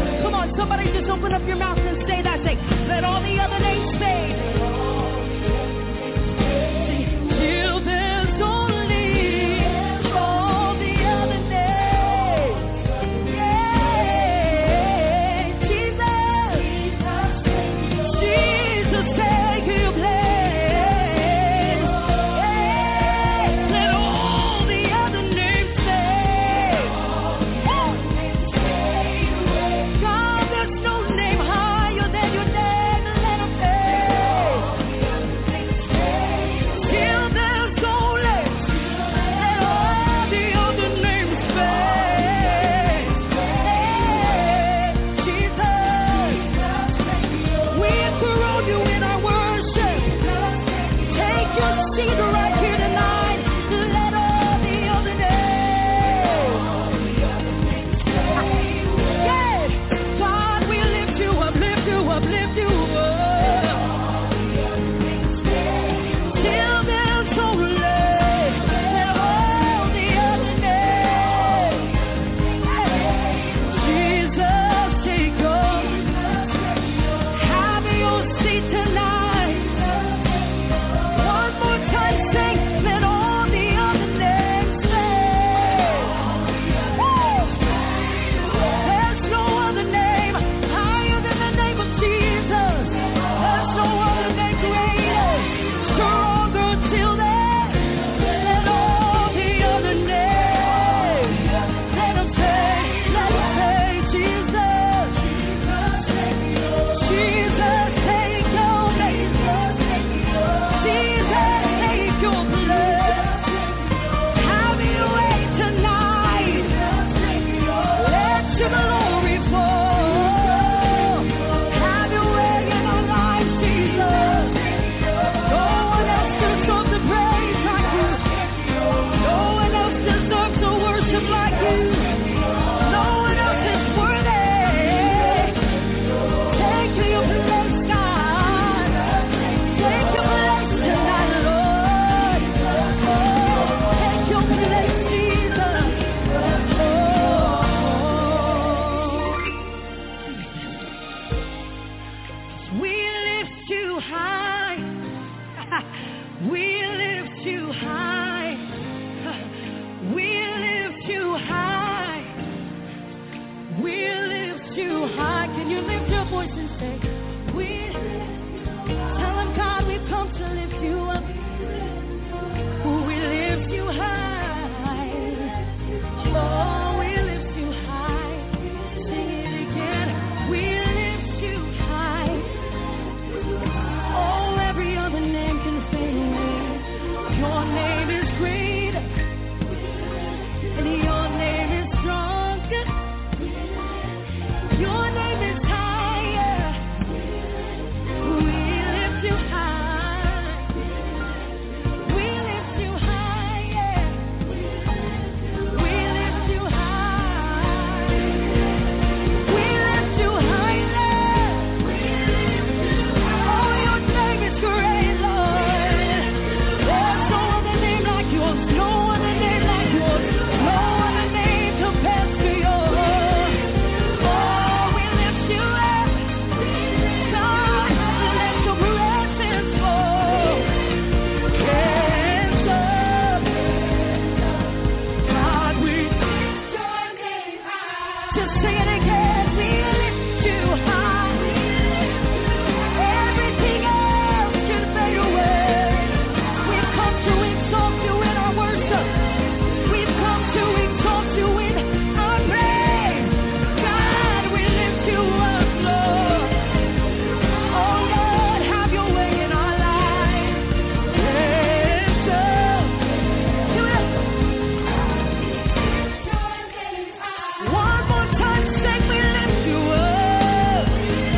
Speaker 15: Sing it again. We lift you high. Everything else can fade away. We've come to exalt you in our worship. We've come to exalt you in our praise. God, we lift you up, Lord. Oh, Lord, have your way in our lives. Yes, sir. Do it. One more time, say we lift you up.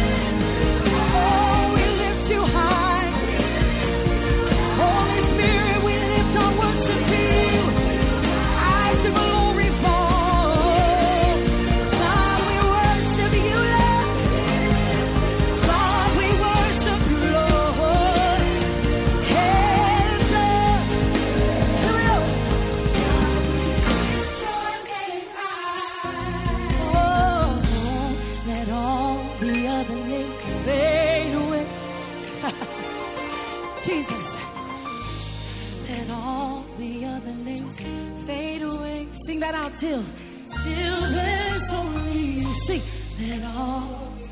Speaker 15: Oh, we lift you high. Holy Spirit, we lift our worship to you. Eyes of glory fall. God, we worship you, Lord. God, we worship you, Lord. Hands up. Here we go. Oh, let all the other names fade away. Jesus. Let all the other names fade away. Sing that out till there's only you. Sing. Let all.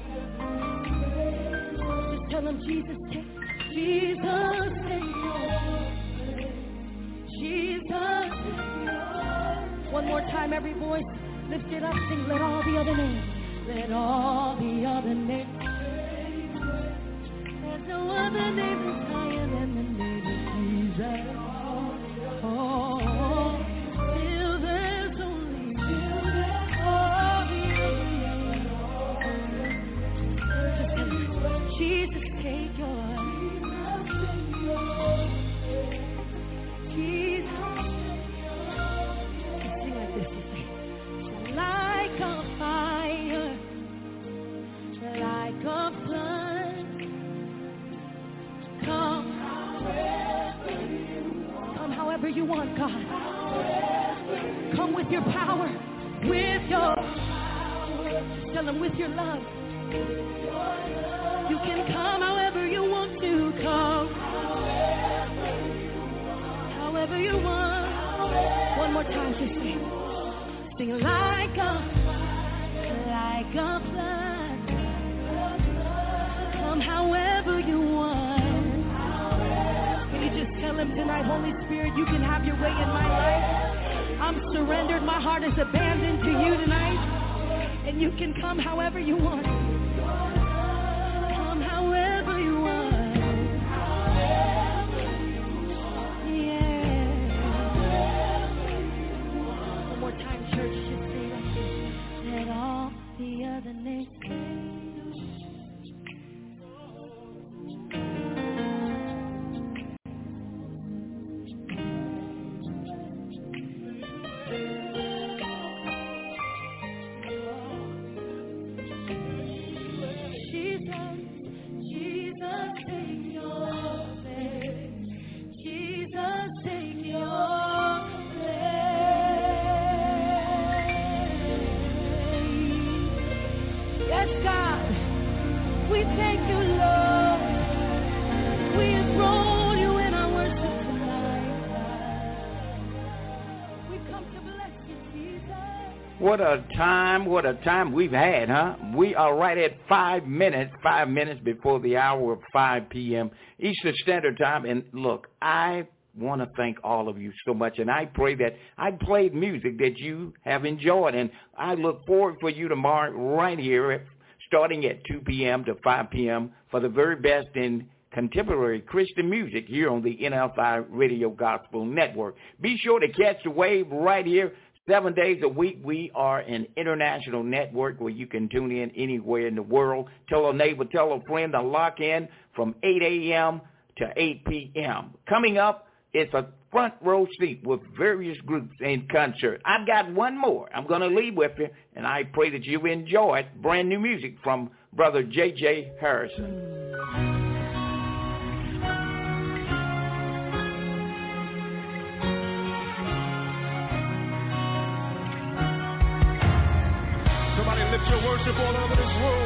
Speaker 15: Just tell them Jesus take your place. Jesus. One more time, every voice. Lift it up, sing, let all the other names. Let all the other names. There's no other name that's higher than the name of Jesus. Oh, till there's only all the other names. Jesus, take yours. Jesus. Sing like this, you say. Like a fire, like a flood, come however you want, God. Come with your power, with your, tell them with your love. You can come however you want to come, however you want. One more time, just sing like a flood. Come however you want. Can you just tell him tonight, Holy Spirit, you can have your way in my life. I'm surrendered. My heart is abandoned to you tonight. And you can come however you want. Come however you want. Yeah. One more time, church, just say like this. Let all the other names
Speaker 6: What a time we've had, huh? We are right at 5 minutes before the hour of 5 p.m. Eastern Standard Time. And look, I want to thank all of you so much, and I pray that I played music that you have enjoyed, and I look forward for you tomorrow right here starting at 2 p.m. to 5 p.m. for the very best in contemporary Christian music here on the NFI Radio Gospel Network. Be sure to catch the wave right here 7 days a week. We are an international network where you can tune in anywhere in the world. Tell a neighbor, tell a friend to lock in from 8 a.m. to 8 p.m. Coming up, it's a front row seat with various groups in concert. I've got one more I'm going to leave with you, and I pray that you enjoy it. Brand new music from Brother J.J. Harrison.
Speaker 10: Lift your worship all over this world.